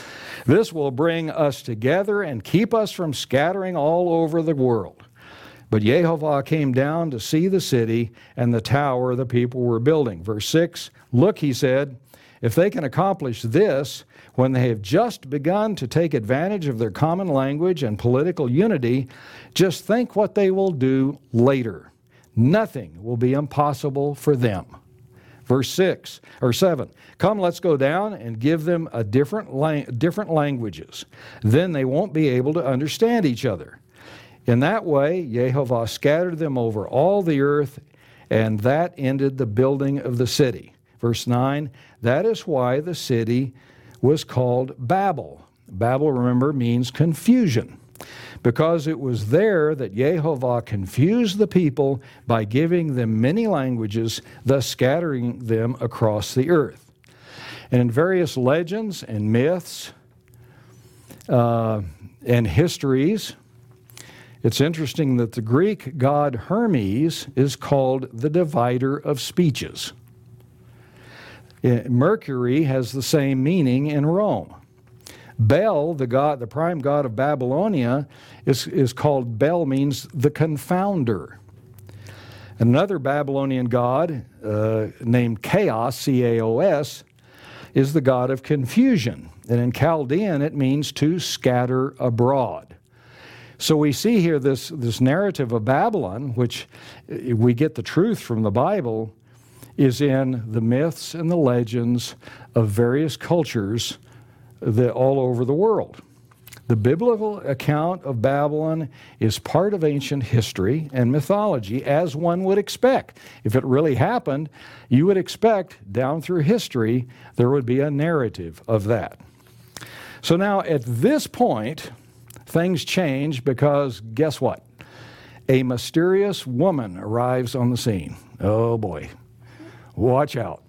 This will bring us together and keep us from scattering all over the world. But Jehovah came down to see the city and the tower the people were building. Verse six, look, he said, if they can accomplish this when they have just begun to take advantage of their common language and political unity, just think what they will do later. Nothing will be impossible for them. Verse six or seven, come, let's go down and give them a different lang- different languages. Then they won't be able to understand each other. In that way, Jehovah scattered them over all the earth, and that ended the building of the city. Verse nine, that is why the city was called Babel. Babel, remember, means confusion, because it was there that Jehovah confused the people by giving them many languages, thus scattering them across the earth. And in various legends and myths uh, and histories, it's interesting that the Greek god Hermes is called the divider of speeches. Mercury has the same meaning in Rome. Bel, the god, the prime god of Babylonia, is, is called, Bel means the confounder. Another Babylonian god uh, named Chaos, C A O S, is the god of confusion. And in Chaldean, it means to scatter abroad. So we see here this, this narrative of Babylon, which we get the truth from the Bible, is in the myths and the legends of various cultures that all over the world. The biblical account of Babylon is part of ancient history and mythology, as one would expect. If it really happened, you would expect down through history there would be a narrative of that. So now at this point, things change because guess what? A mysterious woman arrives on the scene. Oh boy, watch out.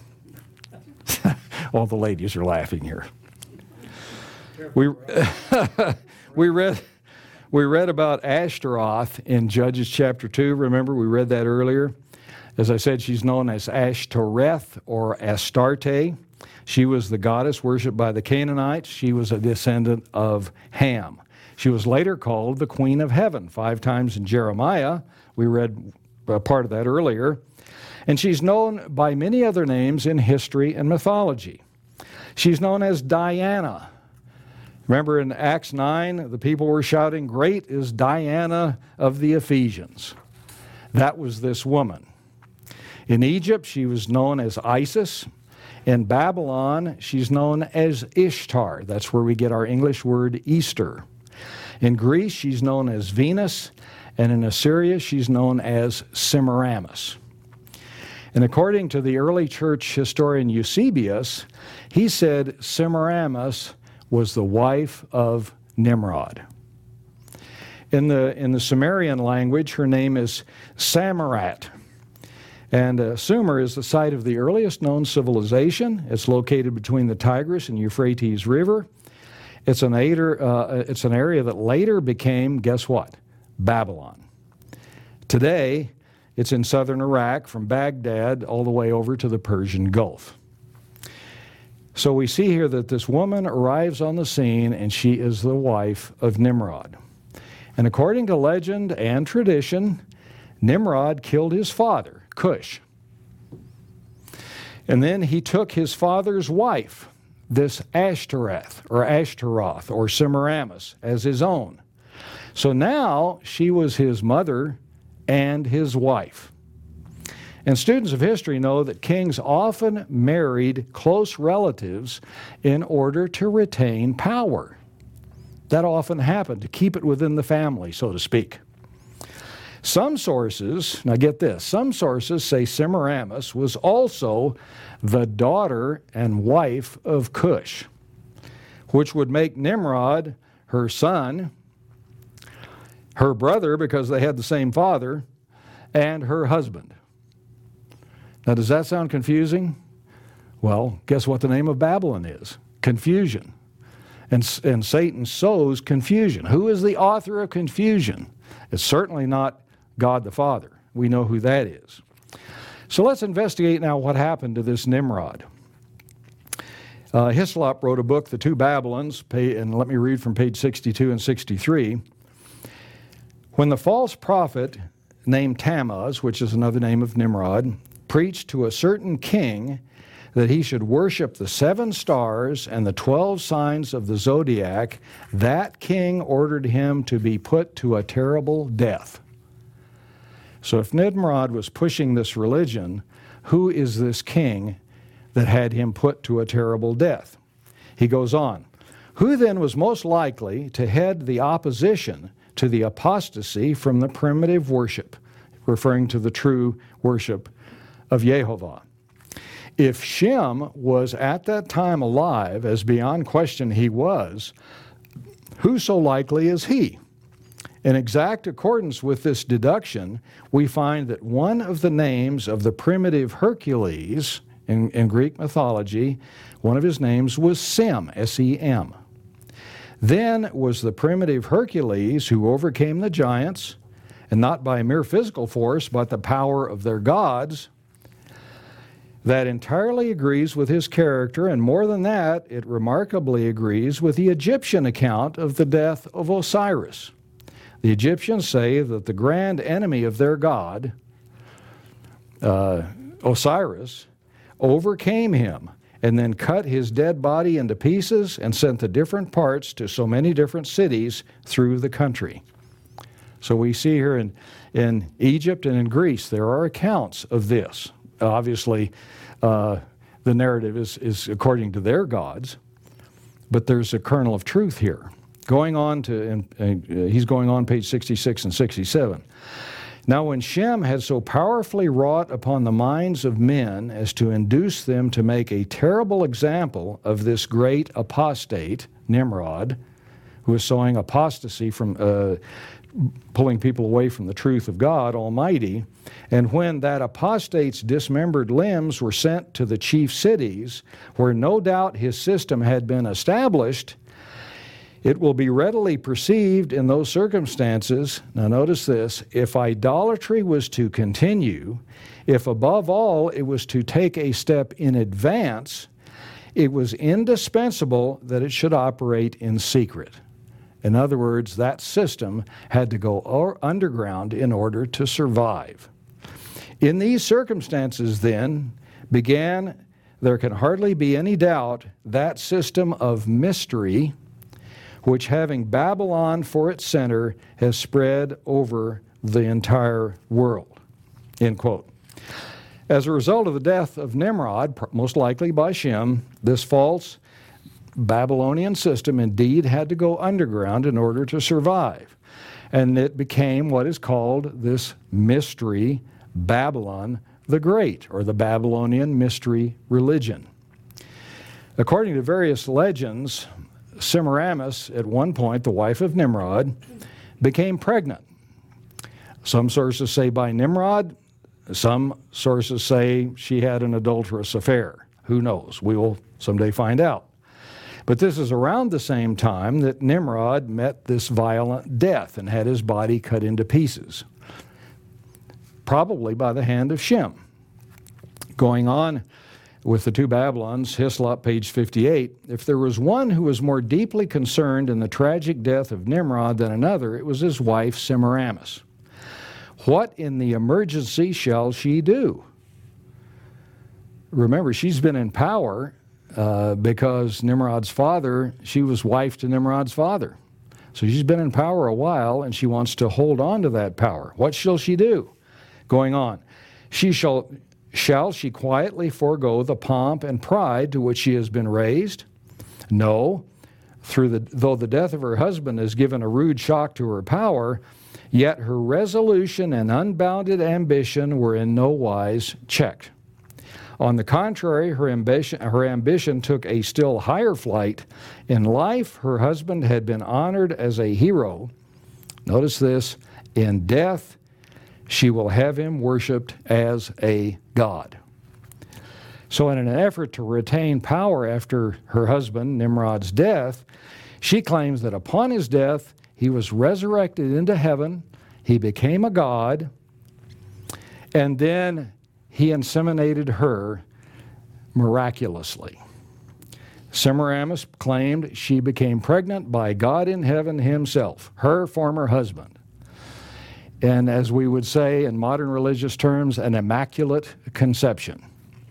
All the ladies are laughing here. We, we read we read about Ashtaroth in Judges chapter two. Remember, we read that earlier. As I said, she's known as Ashtoreth or Astarte. She was the goddess worshipped by the Canaanites. She was a descendant of Ham. She was later called the Queen of Heaven five times in Jeremiah. We read a part of that earlier. And she's known by many other names in history and mythology. She's known as Diana. Remember in Acts nine, the people were shouting, "Great is Diana of the Ephesians." That was this woman. In Egypt, she was known as Isis. In Babylon, she's known as Ishtar. That's where we get our English word Easter. In Greece, she's known as Venus. And in Assyria, she's known as Semiramis. And according to the early church historian Eusebius, he said Semiramis was the wife of Nimrod. In the, in the Sumerian language, her name is Samarat. And uh, Sumer is the site of the earliest known civilization. It's located between the Tigris and Euphrates River. It's an, later, uh, it's an area that later became, guess what? Babylon. Today, it's in southern Iraq from Baghdad all the way over to the Persian Gulf. So we see here that this woman arrives on the scene and she is the wife of Nimrod. And according to legend and tradition, Nimrod killed his father, Cush. And then he took his father's wife, this Ashtoreth or Ashtaroth or Semiramis, as his own. So now she was his mother and his wife. And students of history know that kings often married close relatives in order to retain power. That often happened, to keep it within the family, so to speak. Some sources, now get this, some sources say Semiramis was also the daughter and wife of Cush, which would make Nimrod her son, her brother because they had the same father, and her husband. Now, does that sound confusing? Well, guess what the name of Babylon is? Confusion. And, and Satan sows confusion. Who is the author of confusion? It's certainly not God the Father. We know who that is. So let's investigate now what happened to this Nimrod. Uh, Hislop wrote a book, The Two Babylons, pay, and let me read from page sixty-two and sixty-three. When the false prophet named Tammuz, which is another name of Nimrod, preached to a certain king that he should worship the seven stars and the twelve signs of the zodiac, that king ordered him to be put to a terrible death. So if Nimrod was pushing this religion, who is this king that had him put to a terrible death? He goes on, who then was most likely to head the opposition to the apostasy from the primitive worship, referring to the true worship of Jehovah? If Shem was at that time alive, as beyond question he was, who so likely is he? In exact accordance with this deduction, we find that one of the names of the primitive Hercules in, in Greek mythology, one of his names was Sem, S E M. Then was the primitive Hercules who overcame the giants, and not by mere physical force, but the power of their gods. That entirely agrees with his character, and more than that, it remarkably agrees with the Egyptian account of the death of Osiris. The Egyptians say that the grand enemy of their god, uh, Osiris, overcame him and then cut his dead body into pieces and sent the different parts to so many different cities through the country. So we see here in, in Egypt and in Greece, there are accounts of this. Obviously, uh, the narrative is, is according to their gods, but there's a kernel of truth here. Going on to, and, uh, he's going on page sixty-six and sixty-seven. Now when Shem had so powerfully wrought upon the minds of men as to induce them to make a terrible example of this great apostate, Nimrod, who was sowing apostasy from uh, pulling people away from the truth of God Almighty, and when that apostate's dismembered limbs were sent to the chief cities, where no doubt his system had been established, it will be readily perceived in those circumstances, now notice this, if idolatry was to continue, if above all it was to take a step in advance, it was indispensable that it should operate in secret. In other words, that system had to go underground in order to survive. In these circumstances, then, began, there can hardly be any doubt, that system of mystery, which having Babylon for its center, has spread over the entire world. End quote. As a result of the death of Nimrod, most likely by Shem, this false Babylonian system indeed had to go underground in order to survive. And it became what is called this mystery Babylon the Great, or the Babylonian mystery religion. According to various legends, Semiramis, at one point the wife of Nimrod, became pregnant. Some sources say by Nimrod, some sources say she had an adulterous affair. Who knows? We will someday find out. But this is around the same time that Nimrod met this violent death and had his body cut into pieces, probably by the hand of Shem. Going on with the two Babylons, Hislop, page fifty-eight, if there was one who was more deeply concerned in the tragic death of Nimrod than another, it was his wife Semiramis. What in the emergency shall she do? Remember, she's been in power Uh, because Nimrod's father, she was wife to Nimrod's father. So she's been in power a while, and she wants to hold on to that power. What shall she do? Going on, she shall, shall she quietly forego the pomp and pride to which she has been raised? No, through the, though the death of her husband has given a rude shock to her power, yet her resolution and unbounded ambition were in no wise checked. On the contrary, her ambition, her ambition took a still higher flight. In life, her husband had been honored as a hero. Notice this, in death, she will have him worshipped as a god. So in an effort to retain power after her husband, Nimrod's death, she claims that upon his death, he was resurrected into heaven, he became a god, and then he inseminated her miraculously. Semiramis claimed she became pregnant by God in heaven himself, her former husband. And as we would say in modern religious terms, an immaculate conception.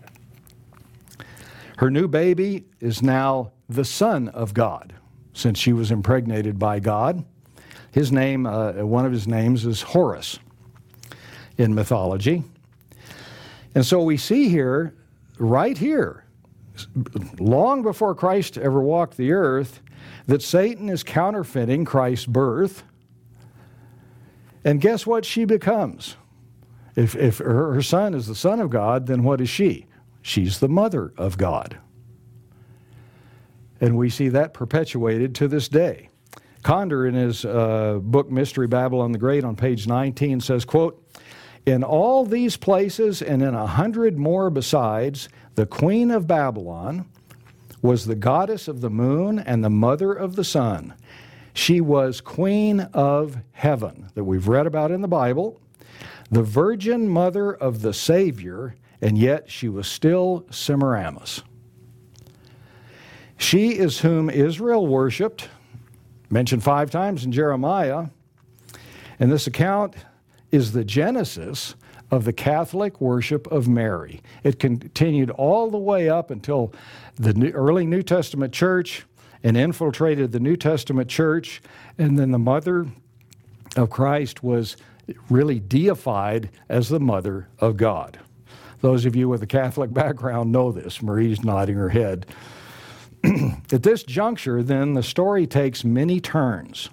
Her new baby is now the Son of God, since she was impregnated by God. His name, uh, one of his names is Horus in mythology. And so we see here, right here, long before Christ ever walked the earth, that Satan is counterfeiting Christ's birth. And guess what she becomes? If, if her, her son is the Son of God, then what is she? She's the mother of God. And we see that perpetuated to this day. Condor, in his uh, book Mystery Babylon the Great on page nineteen, says, quote, "In all these places and in a hundred more besides, the queen of Babylon was the goddess of the moon and the mother of the sun. She was queen of heaven," that we've read about in the Bible, "the virgin mother of the Savior, and yet she was still Semiramis. She is whom Israel worshipped," mentioned five times in Jeremiah, and this account is the genesis of the Catholic worship of Mary. It continued all the way up until the new, early New Testament church and infiltrated the New Testament church, and then the mother of Christ was really deified as the mother of God. Those of you with a Catholic background know this. Marie's nodding her head. At this juncture, then, the story takes many turns.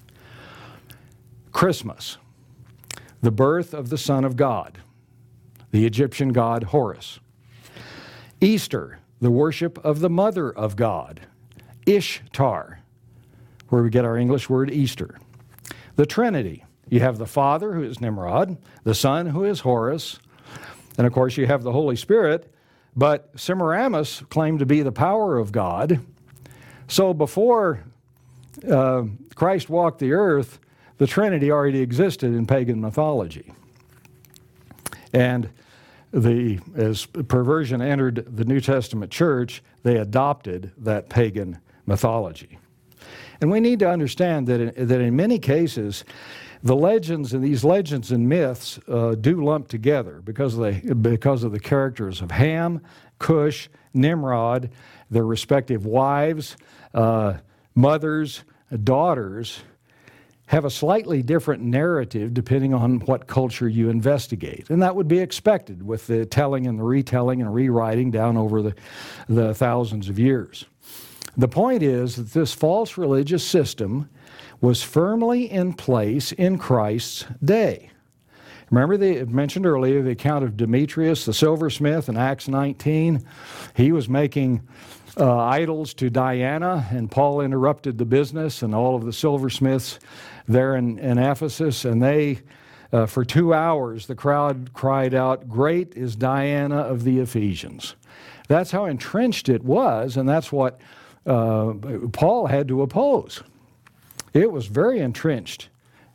Christmas, the birth of the Son of God, the Egyptian god Horus. Easter, the worship of the Mother of God, Ishtar, where we get our English word Easter. The Trinity, you have the Father, who is Nimrod, the Son, who is Horus, and of course you have the Holy Spirit, but Semiramis claimed to be the power of God. So before uh, Christ walked the earth, the Trinity already existed in pagan mythology. And the, as perversion entered the New Testament church, they adopted that pagan mythology. And we need to understand that in, that in many cases, the legends and these legends and myths uh, do lump together because of, the, because of the characters of Ham, Cush, Nimrod, their respective wives, uh, mothers, daughters, have a slightly different narrative depending on what culture you investigate. And that would be expected with the telling and the retelling and rewriting down over the, the thousands of years. The point is that this false religious system was firmly in place in Christ's day. Remember, they mentioned earlier the account of Demetrius, the silversmith, in Acts nineteen. He was making uh, idols to Diana, and Paul interrupted the business, and all of the silversmiths there in, in Ephesus, and they, uh, for two hours, the crowd cried out, "Great is Diana of the Ephesians." That's how entrenched it was, and that's what uh, Paul had to oppose. It was very entrenched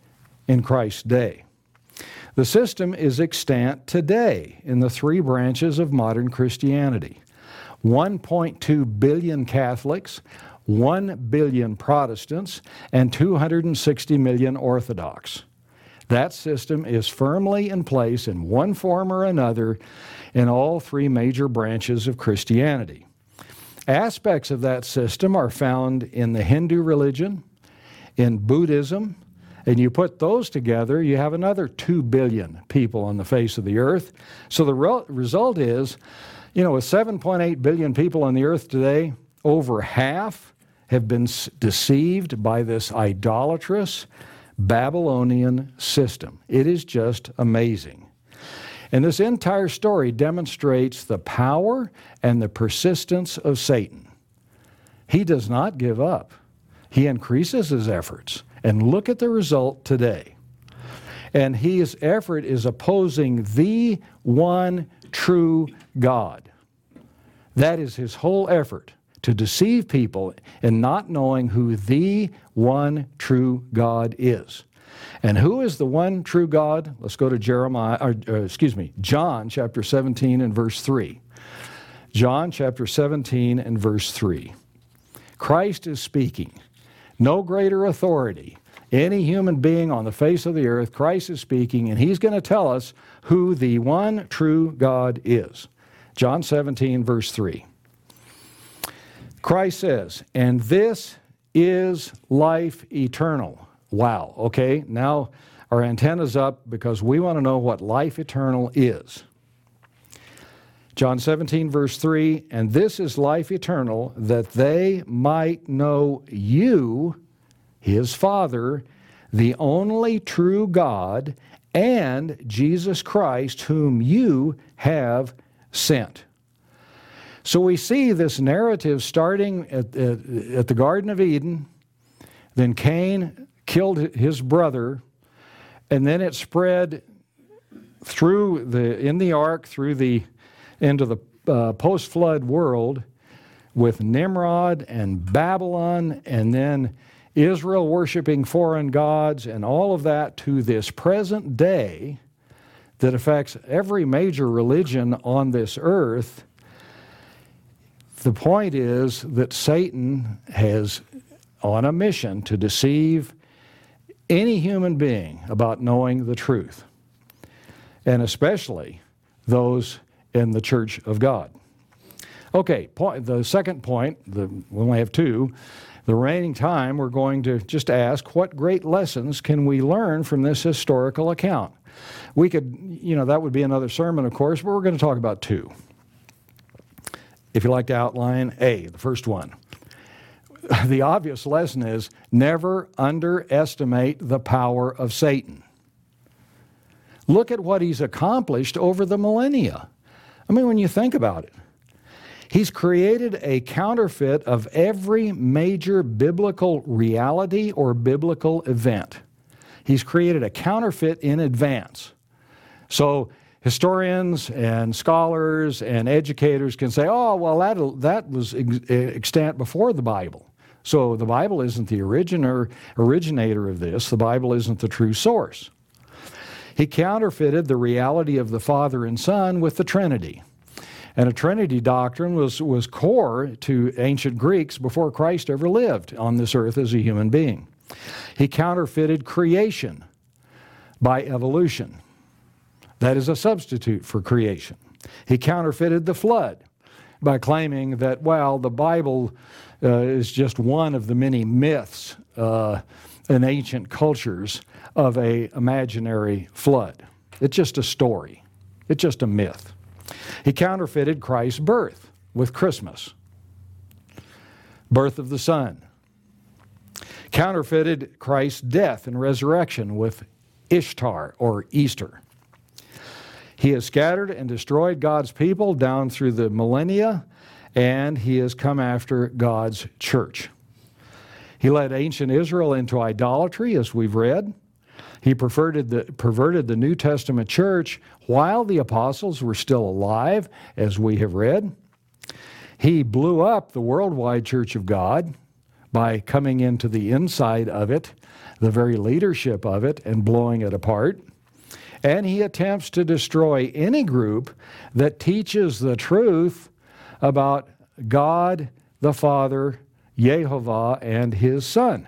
in Christ's day. The system is extant today in the three branches of modern Christianity. one point two billion Catholics, one billion Protestants, and two hundred sixty million Orthodox. That system is firmly in place in one form or another in all three major branches of Christianity. Aspects of that system are found in the Hindu religion, in Buddhism, and you put those together, you have another two billion people on the face of the earth. So the re- result is, you know, with seven point eight billion people on the earth today, over half have been s- deceived by this idolatrous Babylonian system. It is just amazing. And this entire story demonstrates the power and the persistence of Satan. He does not give up. He increases his efforts. And look at the result today. And his effort is opposing the one true God. That is his whole effort, to deceive people in not knowing who the one true God is. And who is the one true God? Let's go to Jeremiah, or, uh, excuse me, John chapter seventeen and verse three. John chapter seventeen and verse three. Christ is speaking. No greater authority. Any human being on the face of the earth, Christ is speaking, and he's going to tell us who the one true God is. John seventeen, verse three. Christ says, and this is life eternal. Wow, okay, now our antenna's up because we want to know what life eternal is. John seventeen, verse three, and this is life eternal, that they might know you, his Father, the only true God, and Jesus Christ, whom you have sent. So we see this narrative starting at, at, at the Garden of Eden. Then Cain killed his brother, and then it spread through the in the ark through the into the uh, post-flood world with Nimrod and Babylon, and then Israel worshiping foreign gods, and all of that to this present day that affects every major religion on this earth. The point is that Satan has on a mission to deceive any human being about knowing the truth, and especially those in the Church of God. Okay, point, the second point, the, we only have two. The remaining time, we're going to just ask, what great lessons can we learn from this historical account? We could, you know, that would be another sermon, of course, but we're going to talk about two. If you like to outline, A, the first one. The obvious lesson is never underestimate the power of Satan. Look at what he's accomplished over the millennia. I mean, when you think about it, he's created a counterfeit of every major biblical reality or biblical event. He's created a counterfeit in advance. So historians and scholars and educators can say, oh, well, that, that was ex- extant before the Bible. So the Bible isn't the originator, originator of this. The Bible isn't the true source. He counterfeited the reality of the Father and Son with the Trinity. And a Trinity doctrine was, was core to ancient Greeks before Christ ever lived on this earth as a human being. He counterfeited creation by evolution. That is a substitute for creation. He counterfeited the flood by claiming that, well, the Bible uh, is just one of the many myths uh, in ancient cultures of an imaginary flood. It's just a story. It's just a myth. He counterfeited Christ's birth with Christmas, birth of the Son. Counterfeited Christ's death and resurrection with Ishtar or Easter. He has scattered and destroyed God's people down through the millennia, and he has come after God's church. He led ancient Israel into idolatry, as we've read. He perverted the, perverted the New Testament church while the apostles were still alive, as we have read. He blew up the worldwide church of God by coming into the inside of it, the very leadership of it, and blowing it apart. And he attempts to destroy any group that teaches the truth about God the Father, Yehovah, and his Son.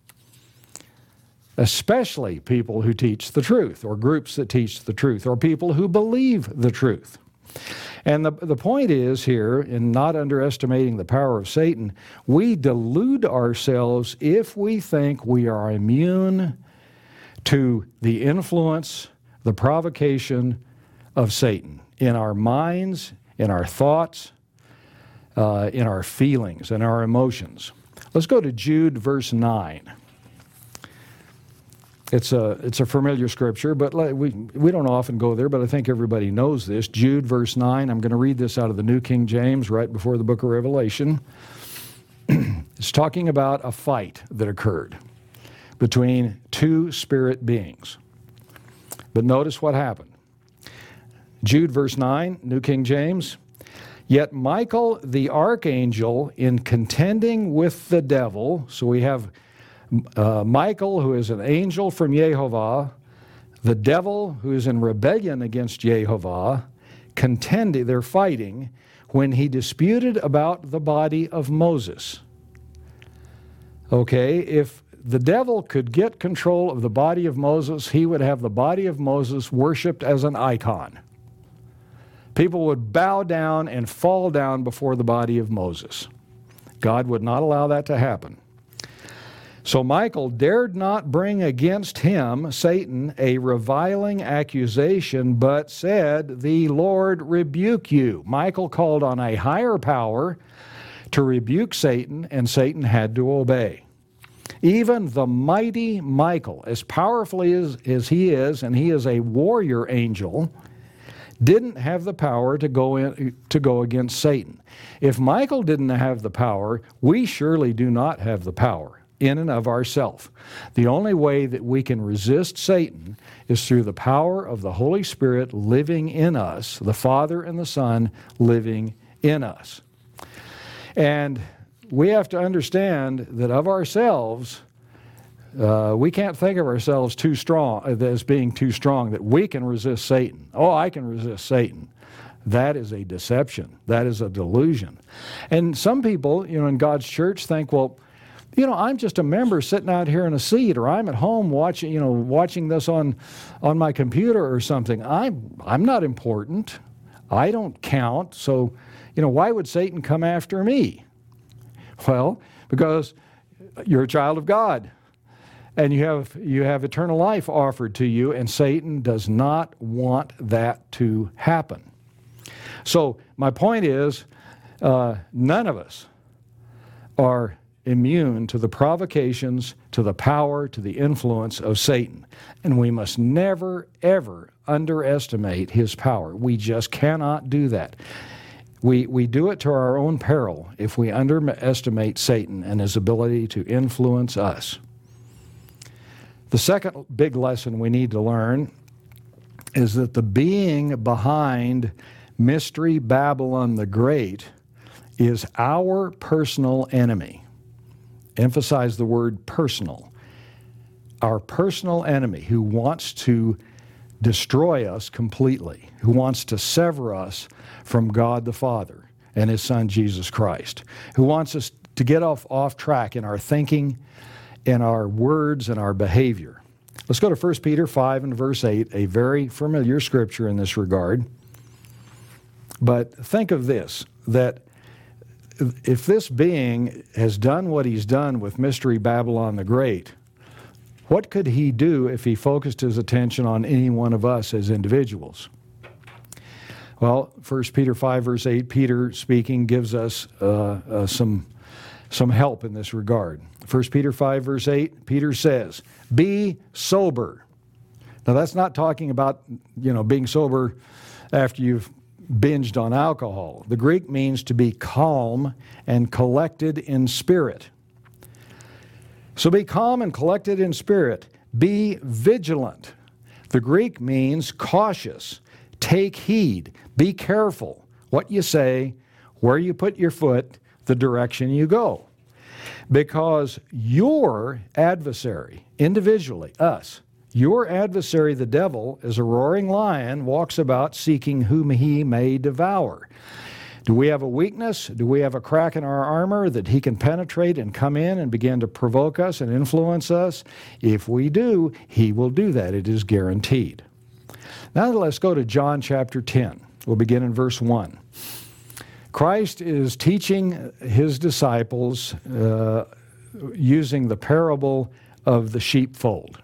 Especially people who teach the truth, or groups that teach the truth, or people who believe the truth. And the, the point is here, in not underestimating the power of Satan, we delude ourselves if we think we are immune to the influence, the provocation of Satan in our minds, in our thoughts, uh, in our feelings, and our emotions. Let's go to Jude verse nine. It's a, it's a familiar scripture, but we, we don't often go there, but I think everybody knows this. Jude verse nine, I'm going to read this out of the New King James right before the book of Revelation. It's talking about a fight that occurred between two spirit beings. But notice what happened. Jude verse nine, New King James. Yet Michael the archangel, in contending with the devil, so we have Uh, Michael, who is an angel from Yehovah, the devil, who is in rebellion against Yehovah, contending, they're fighting, when he disputed about the body of Moses. Okay, if the devil could get control of the body of Moses, he would have the body of Moses worshipped as an icon. People would bow down and fall down before the body of Moses. God would not allow that to happen. So Michael dared not bring against him, Satan, a reviling accusation, but said, "The Lord rebuke you." Michael called on a higher power to rebuke Satan, and Satan had to obey. Even the mighty Michael, as powerfully as, as he is, and he is a warrior angel, didn't have the power to go in, to go against Satan. If Michael didn't have the power, we surely do not have the power in and of ourselves. The only way that we can resist Satan is through the power of the Holy Spirit living in us, the Father and the Son living in us. And we have to understand that of ourselves, uh, we can't think of ourselves too strong, as being too strong, that we can resist Satan. Oh, I can resist Satan. That is a deception. That is a delusion. And some people, you know, in God's church think, well, you know, I'm just a member sitting out here in a seat, or I'm at home watching, you know, watching this on, on my computer or something. I'm, I'm not important. I don't count. So, you know, why would Satan come after me? Well, because you're a child of God, and you have you have eternal life offered to you, and Satan does not want that to happen. So my point is, uh, none of us are immune to the provocations, to the power, to the influence of Satan, and we must never, ever underestimate his power. We just cannot do that. We, we do it to our own peril if we underestimate Satan and his ability to influence us. The second big lesson we need to learn is that the being behind Mystery Babylon the Great is our personal enemy. Emphasize the word personal. Our personal enemy who wants to destroy us completely, who wants to sever us from God the Father and His Son Jesus Christ, who wants us to get off, off track in our thinking, in our words, and our behavior. Let's go to First Peter five and verse eight, a very familiar scripture in this regard. But think of this, that if this being has done what he's done with Mystery Babylon the Great, what could he do if he focused his attention on any one of us as individuals? Well, First Peter five, verse eight, Peter speaking gives us uh, uh, some, some help in this regard. First Peter five, verse eight, Peter says, "Be sober." Now, that's not talking about, you know, being sober after you've binged on alcohol. The Greek means to be calm and collected in spirit. So be calm and collected in spirit. Be vigilant. The Greek means cautious. Take heed. Be careful what you say, where you put your foot, the direction you go. Because your adversary, individually, us, your adversary, the devil, as a roaring lion, walks about seeking whom he may devour. Do we have a weakness? Do we have a crack in our armor that he can penetrate and come in and begin to provoke us and influence us? If we do, he will do that. It is guaranteed. Now let's go to John chapter ten. We'll begin in verse one. Christ is teaching his disciples uh, using the parable of the sheepfold.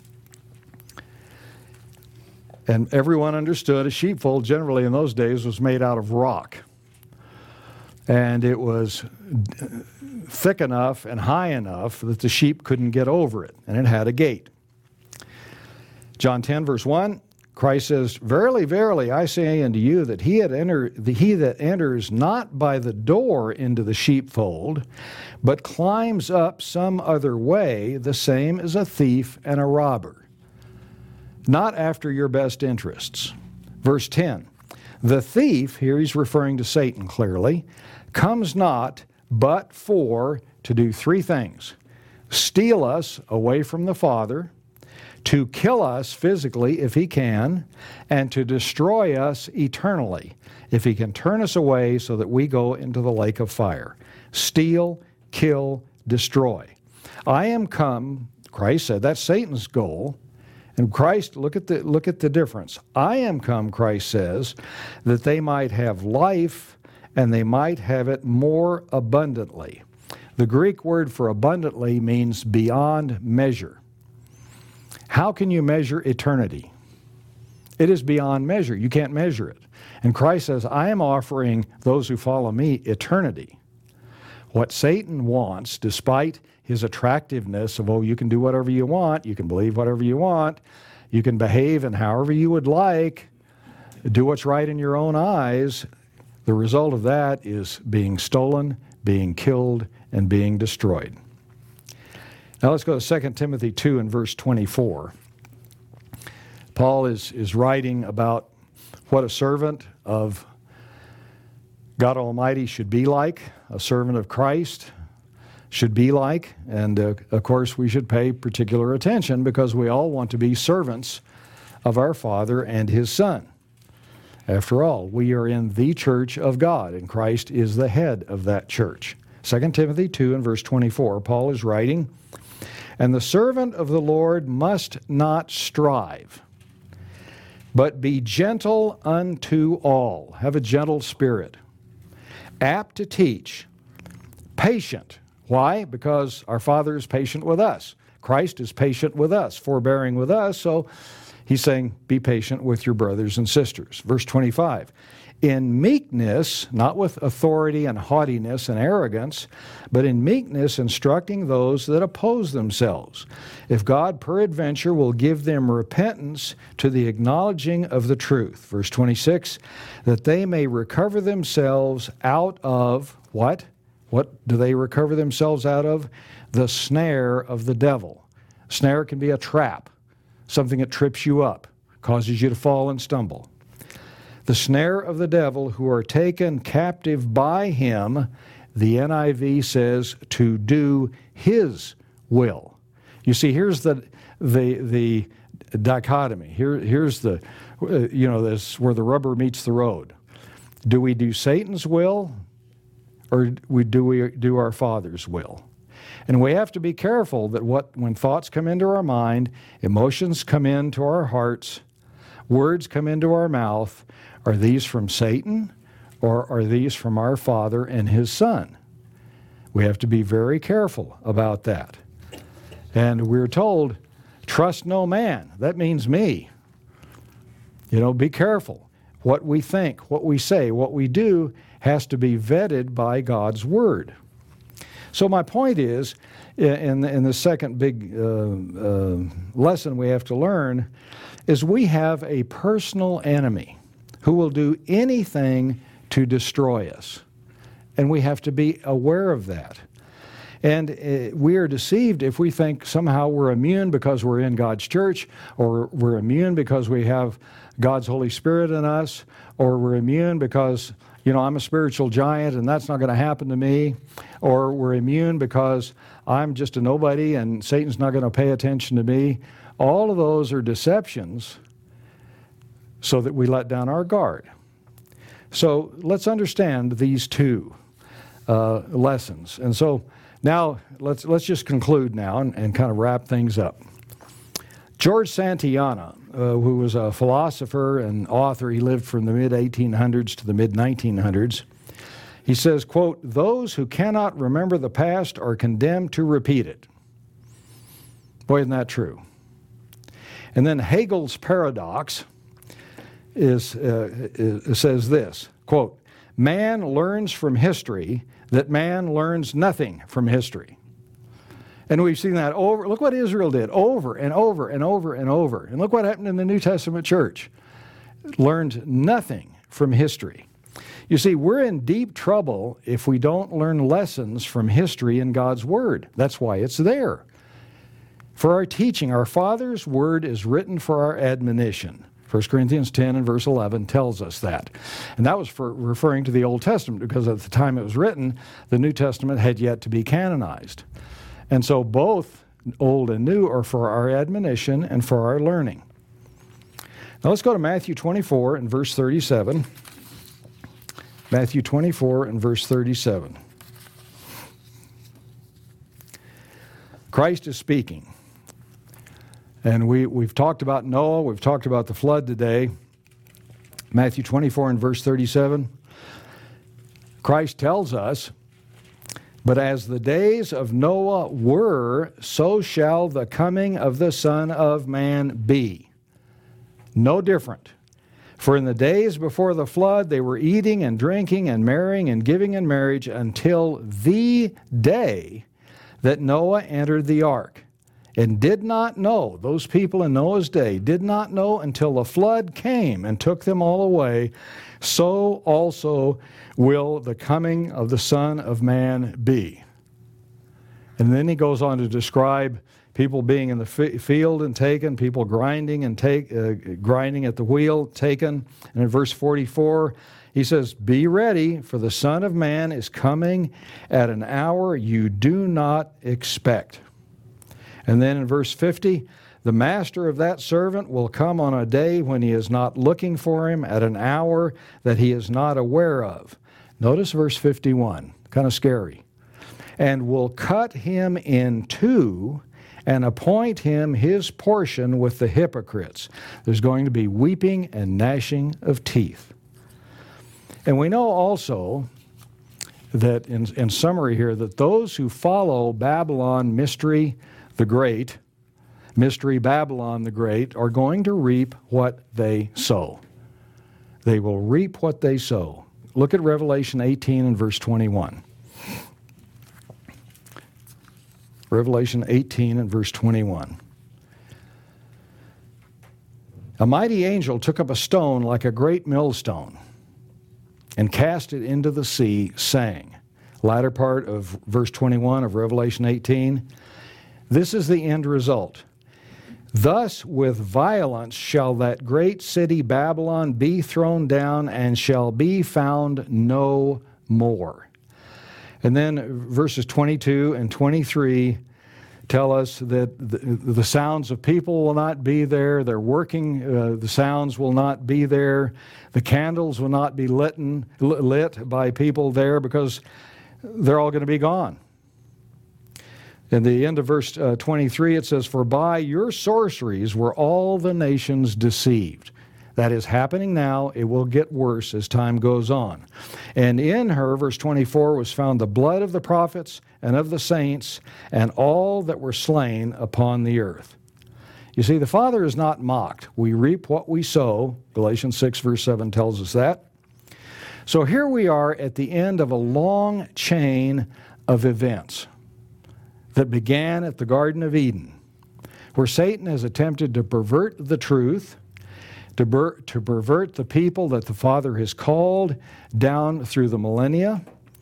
And everyone understood a sheepfold generally in those days was made out of rock. And it was thick enough and high enough that the sheep couldn't get over it. And it had a gate. John ten, verse one, Christ says, "Verily, verily, I say unto you that he, had enter, the, he that enters not by the door into the sheepfold, but climbs up some other way, the same is a thief and a robber. Not after your best interests." Verse ten, "The thief," here he's referring to Satan clearly, "comes not but for," to do three things: steal us away from the Father, to kill us physically if he can, and to destroy us eternally if he can turn us away so that we go into the lake of fire. Steal, kill, destroy. I am come, Christ said, that's Satan's goal. And Christ, look at the look at the difference. I am come, Christ says, that they might have life and they might have it more abundantly. The Greek word for abundantly means beyond measure. How can you measure eternity? It is beyond measure. You can't measure it. And Christ says, I am offering those who follow me eternity. What Satan wants, despite his attractiveness of, oh, you can do whatever you want, you can believe whatever you want, you can behave in however you would like, do what's right in your own eyes, the result of that is being stolen, being killed, and being destroyed. Now let's go to Second Timothy two and verse twenty-four. Paul is, is writing about what a servant of God Almighty should be like, a servant of Christ should be like, and uh, of course we should pay particular attention because we all want to be servants of our Father and His Son. After all, we are in the church of God, and Christ is the head of that church. Second Timothy two and verse twenty-four, Paul is writing, and the servant of the Lord must not strive, but be gentle unto all. Have a gentle spirit. Apt to teach. Patient. Why? Because our Father is patient with us. Christ is patient with us, forbearing with us. So he's saying, be patient with your brothers and sisters. Verse twenty-five. In meekness, not with authority and haughtiness and arrogance, but in meekness instructing those that oppose themselves, if God peradventure will give them repentance to the acknowledging of the truth. Verse twenty-six, that they may recover themselves out of, what? What do they recover themselves out of? The snare of the devil. Snare can be a trap, something that trips you up, causes you to fall and stumble. The snare of the devil, who are taken captive by him, the N I V says, to do his will. You see, here's the the the dichotomy. Here, here's the, uh, you know, this where the rubber meets the road. Do we do Satan's will, or we do we do our Father's will? And we have to be careful that what when thoughts come into our mind, emotions come into our hearts, words come into our mouth, are these from Satan or are these from our Father and His Son? We have to be very careful about that. And we're told, trust no man. That means me. You know, be careful. What we think, what we say, what we do has to be vetted by God's Word. So my point is, in, in the second big uh, uh, lesson we have to learn, is we have a personal enemy who will do anything to destroy us. And we have to be aware of that. And uh, we are deceived if we think somehow we're immune because we're in God's church, or we're immune because we have God's Holy Spirit in us, or we're immune because, you know, I'm a spiritual giant and that's not going to happen to me, or we're immune because I'm just a nobody and Satan's not going to pay attention to me. All of those are deceptions so that we let down our guard. So let's understand these two uh, lessons. And so now let's let's just conclude now and, and kind of wrap things up. George Santayana, uh, who was a philosopher and author, he lived from the mid eighteen hundreds to the mid nineteen hundreds. He says, quote, those who cannot remember the past are condemned to repeat it. Boy, isn't that true? And then Hegel's paradox is, uh, is says this, quote, man learns from history that man learns nothing from history. And we've seen that over, look what Israel did, over and over and over and over. And look what happened in the New Testament church. Learned nothing from history. You see, we're in deep trouble if we don't learn lessons from history in God's Word. That's why it's there. For our teaching, our Father's Word is written for our admonition. First Corinthians ten and verse eleven tells us that. And that was for referring to the Old Testament, because at the time it was written, the New Testament had yet to be canonized. And so both Old and New are for our admonition and for our learning. Now let's go to Matthew twenty-four and verse thirty-seven. Matthew twenty-four and verse thirty-seven. Christ is speaking. And we, we've talked about Noah, we've talked about the flood today. Matthew twenty-four and verse thirty-seven. Christ tells us, "But as the days of Noah were, so shall the coming of the Son of Man be." No different. For in the days before the flood, they were eating and drinking and marrying and giving in marriage until the day that Noah entered the ark, and did not know, those people in Noah's day did not know until the flood came and took them all away. So also will the coming of the Son of Man be. And then he goes on to describe people being in the field and taken, people grinding and take, uh, grinding at the wheel, taken. And in verse forty-four, he says, "Be ready, for the Son of Man is coming at an hour you do not expect." And then in verse fifty, "The master of that servant will come on a day when he is not looking for him, at an hour that he is not aware of." Notice verse fifty-one, kind of scary. "And will cut him in two and appoint him his portion with the hypocrites." There's going to be weeping and gnashing of teeth. And we know also that, in, in summary here, that those who follow Babylon Mystery the Great, Mystery Babylon the Great, are going to reap what they sow. They will reap what they sow. Look at Revelation eighteen and verse twenty-one. Revelation eighteen and verse twenty-one. "A mighty angel took up a stone like a great millstone and cast it into the sea, saying," latter part of verse twenty-one of Revelation eighteen, "This is the end result. Thus with violence shall that great city Babylon be thrown down, and shall be found no more." And then verses twenty-two and twenty-three tell us that the, the sounds of people will not be there. Their working, uh, the sounds will not be there. The candles will not be lit, lit by people there, because they're all going to be gone. In the end of verse uh, twenty-three, it says, "For by your sorceries were all the nations deceived." That is happening now. It will get worse as time goes on. "And in her," verse twenty-four, "was found the blood of the prophets and of the saints and all that were slain upon the earth." You see, the Father is not mocked. We reap what we sow. Galatians six, verse seven tells us that. So here we are at the end of a long chain of events that began at the Garden of Eden, where Satan has attempted to pervert the truth, to, ber- to pervert the people that the Father has called down through the millennia.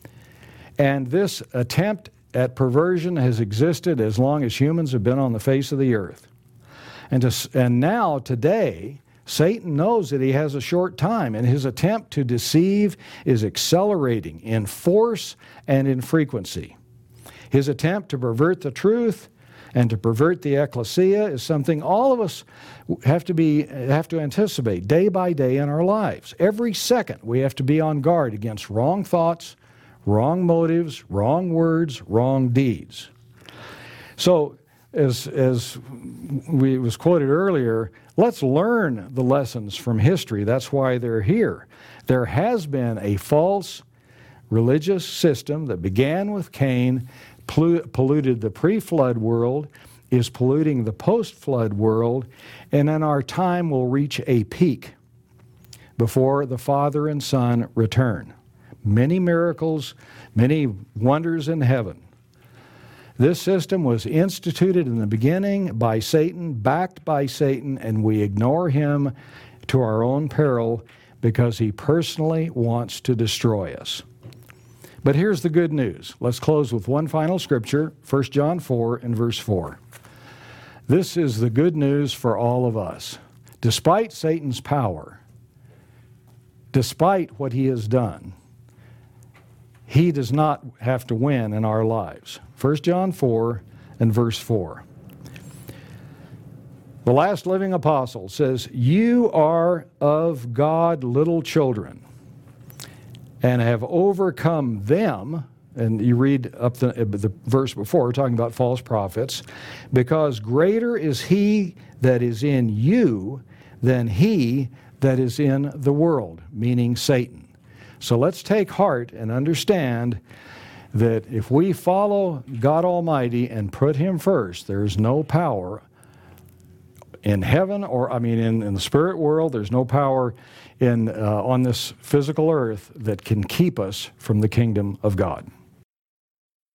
And this attempt at perversion has existed as long as humans have been on the face of the earth. And, to, and now, today, Satan knows that he has a short time, and his attempt to deceive is accelerating in force and in frequency. His attempt to pervert the truth and to pervert the ecclesia is something all of us have to be have to anticipate day by day in our lives. Every second we have to be on guard against wrong thoughts, wrong motives, wrong words, wrong deeds. So, as as we was quoted earlier, let's learn the lessons from history. That's why they're here. There has been a false religious system that began with Cain, polluted the pre-flood world, is polluting the post-flood world, and in our time will reach a peak before the Father and Son return. Many miracles, many wonders in heaven. This system was instituted in the beginning by Satan, backed by Satan, and we ignore him to our own peril because he personally wants to destroy us. But here's the good news. Let's close with one final scripture, First John four and verse four. This is the good news for all of us. Despite Satan's power, despite what he has done, he does not have to win in our lives. First John four and verse four. The last living apostle says, "You are of God little children, and have overcome them," and you read up the, the verse before, talking about false prophets, because greater is he that is in you than he that is in the world, meaning Satan. So let's take heart and understand that if we follow God Almighty and put Him first, there's no power in heaven, or I mean in, in the spirit world, there's no power in uh, on this physical earth that can keep us from the kingdom of God.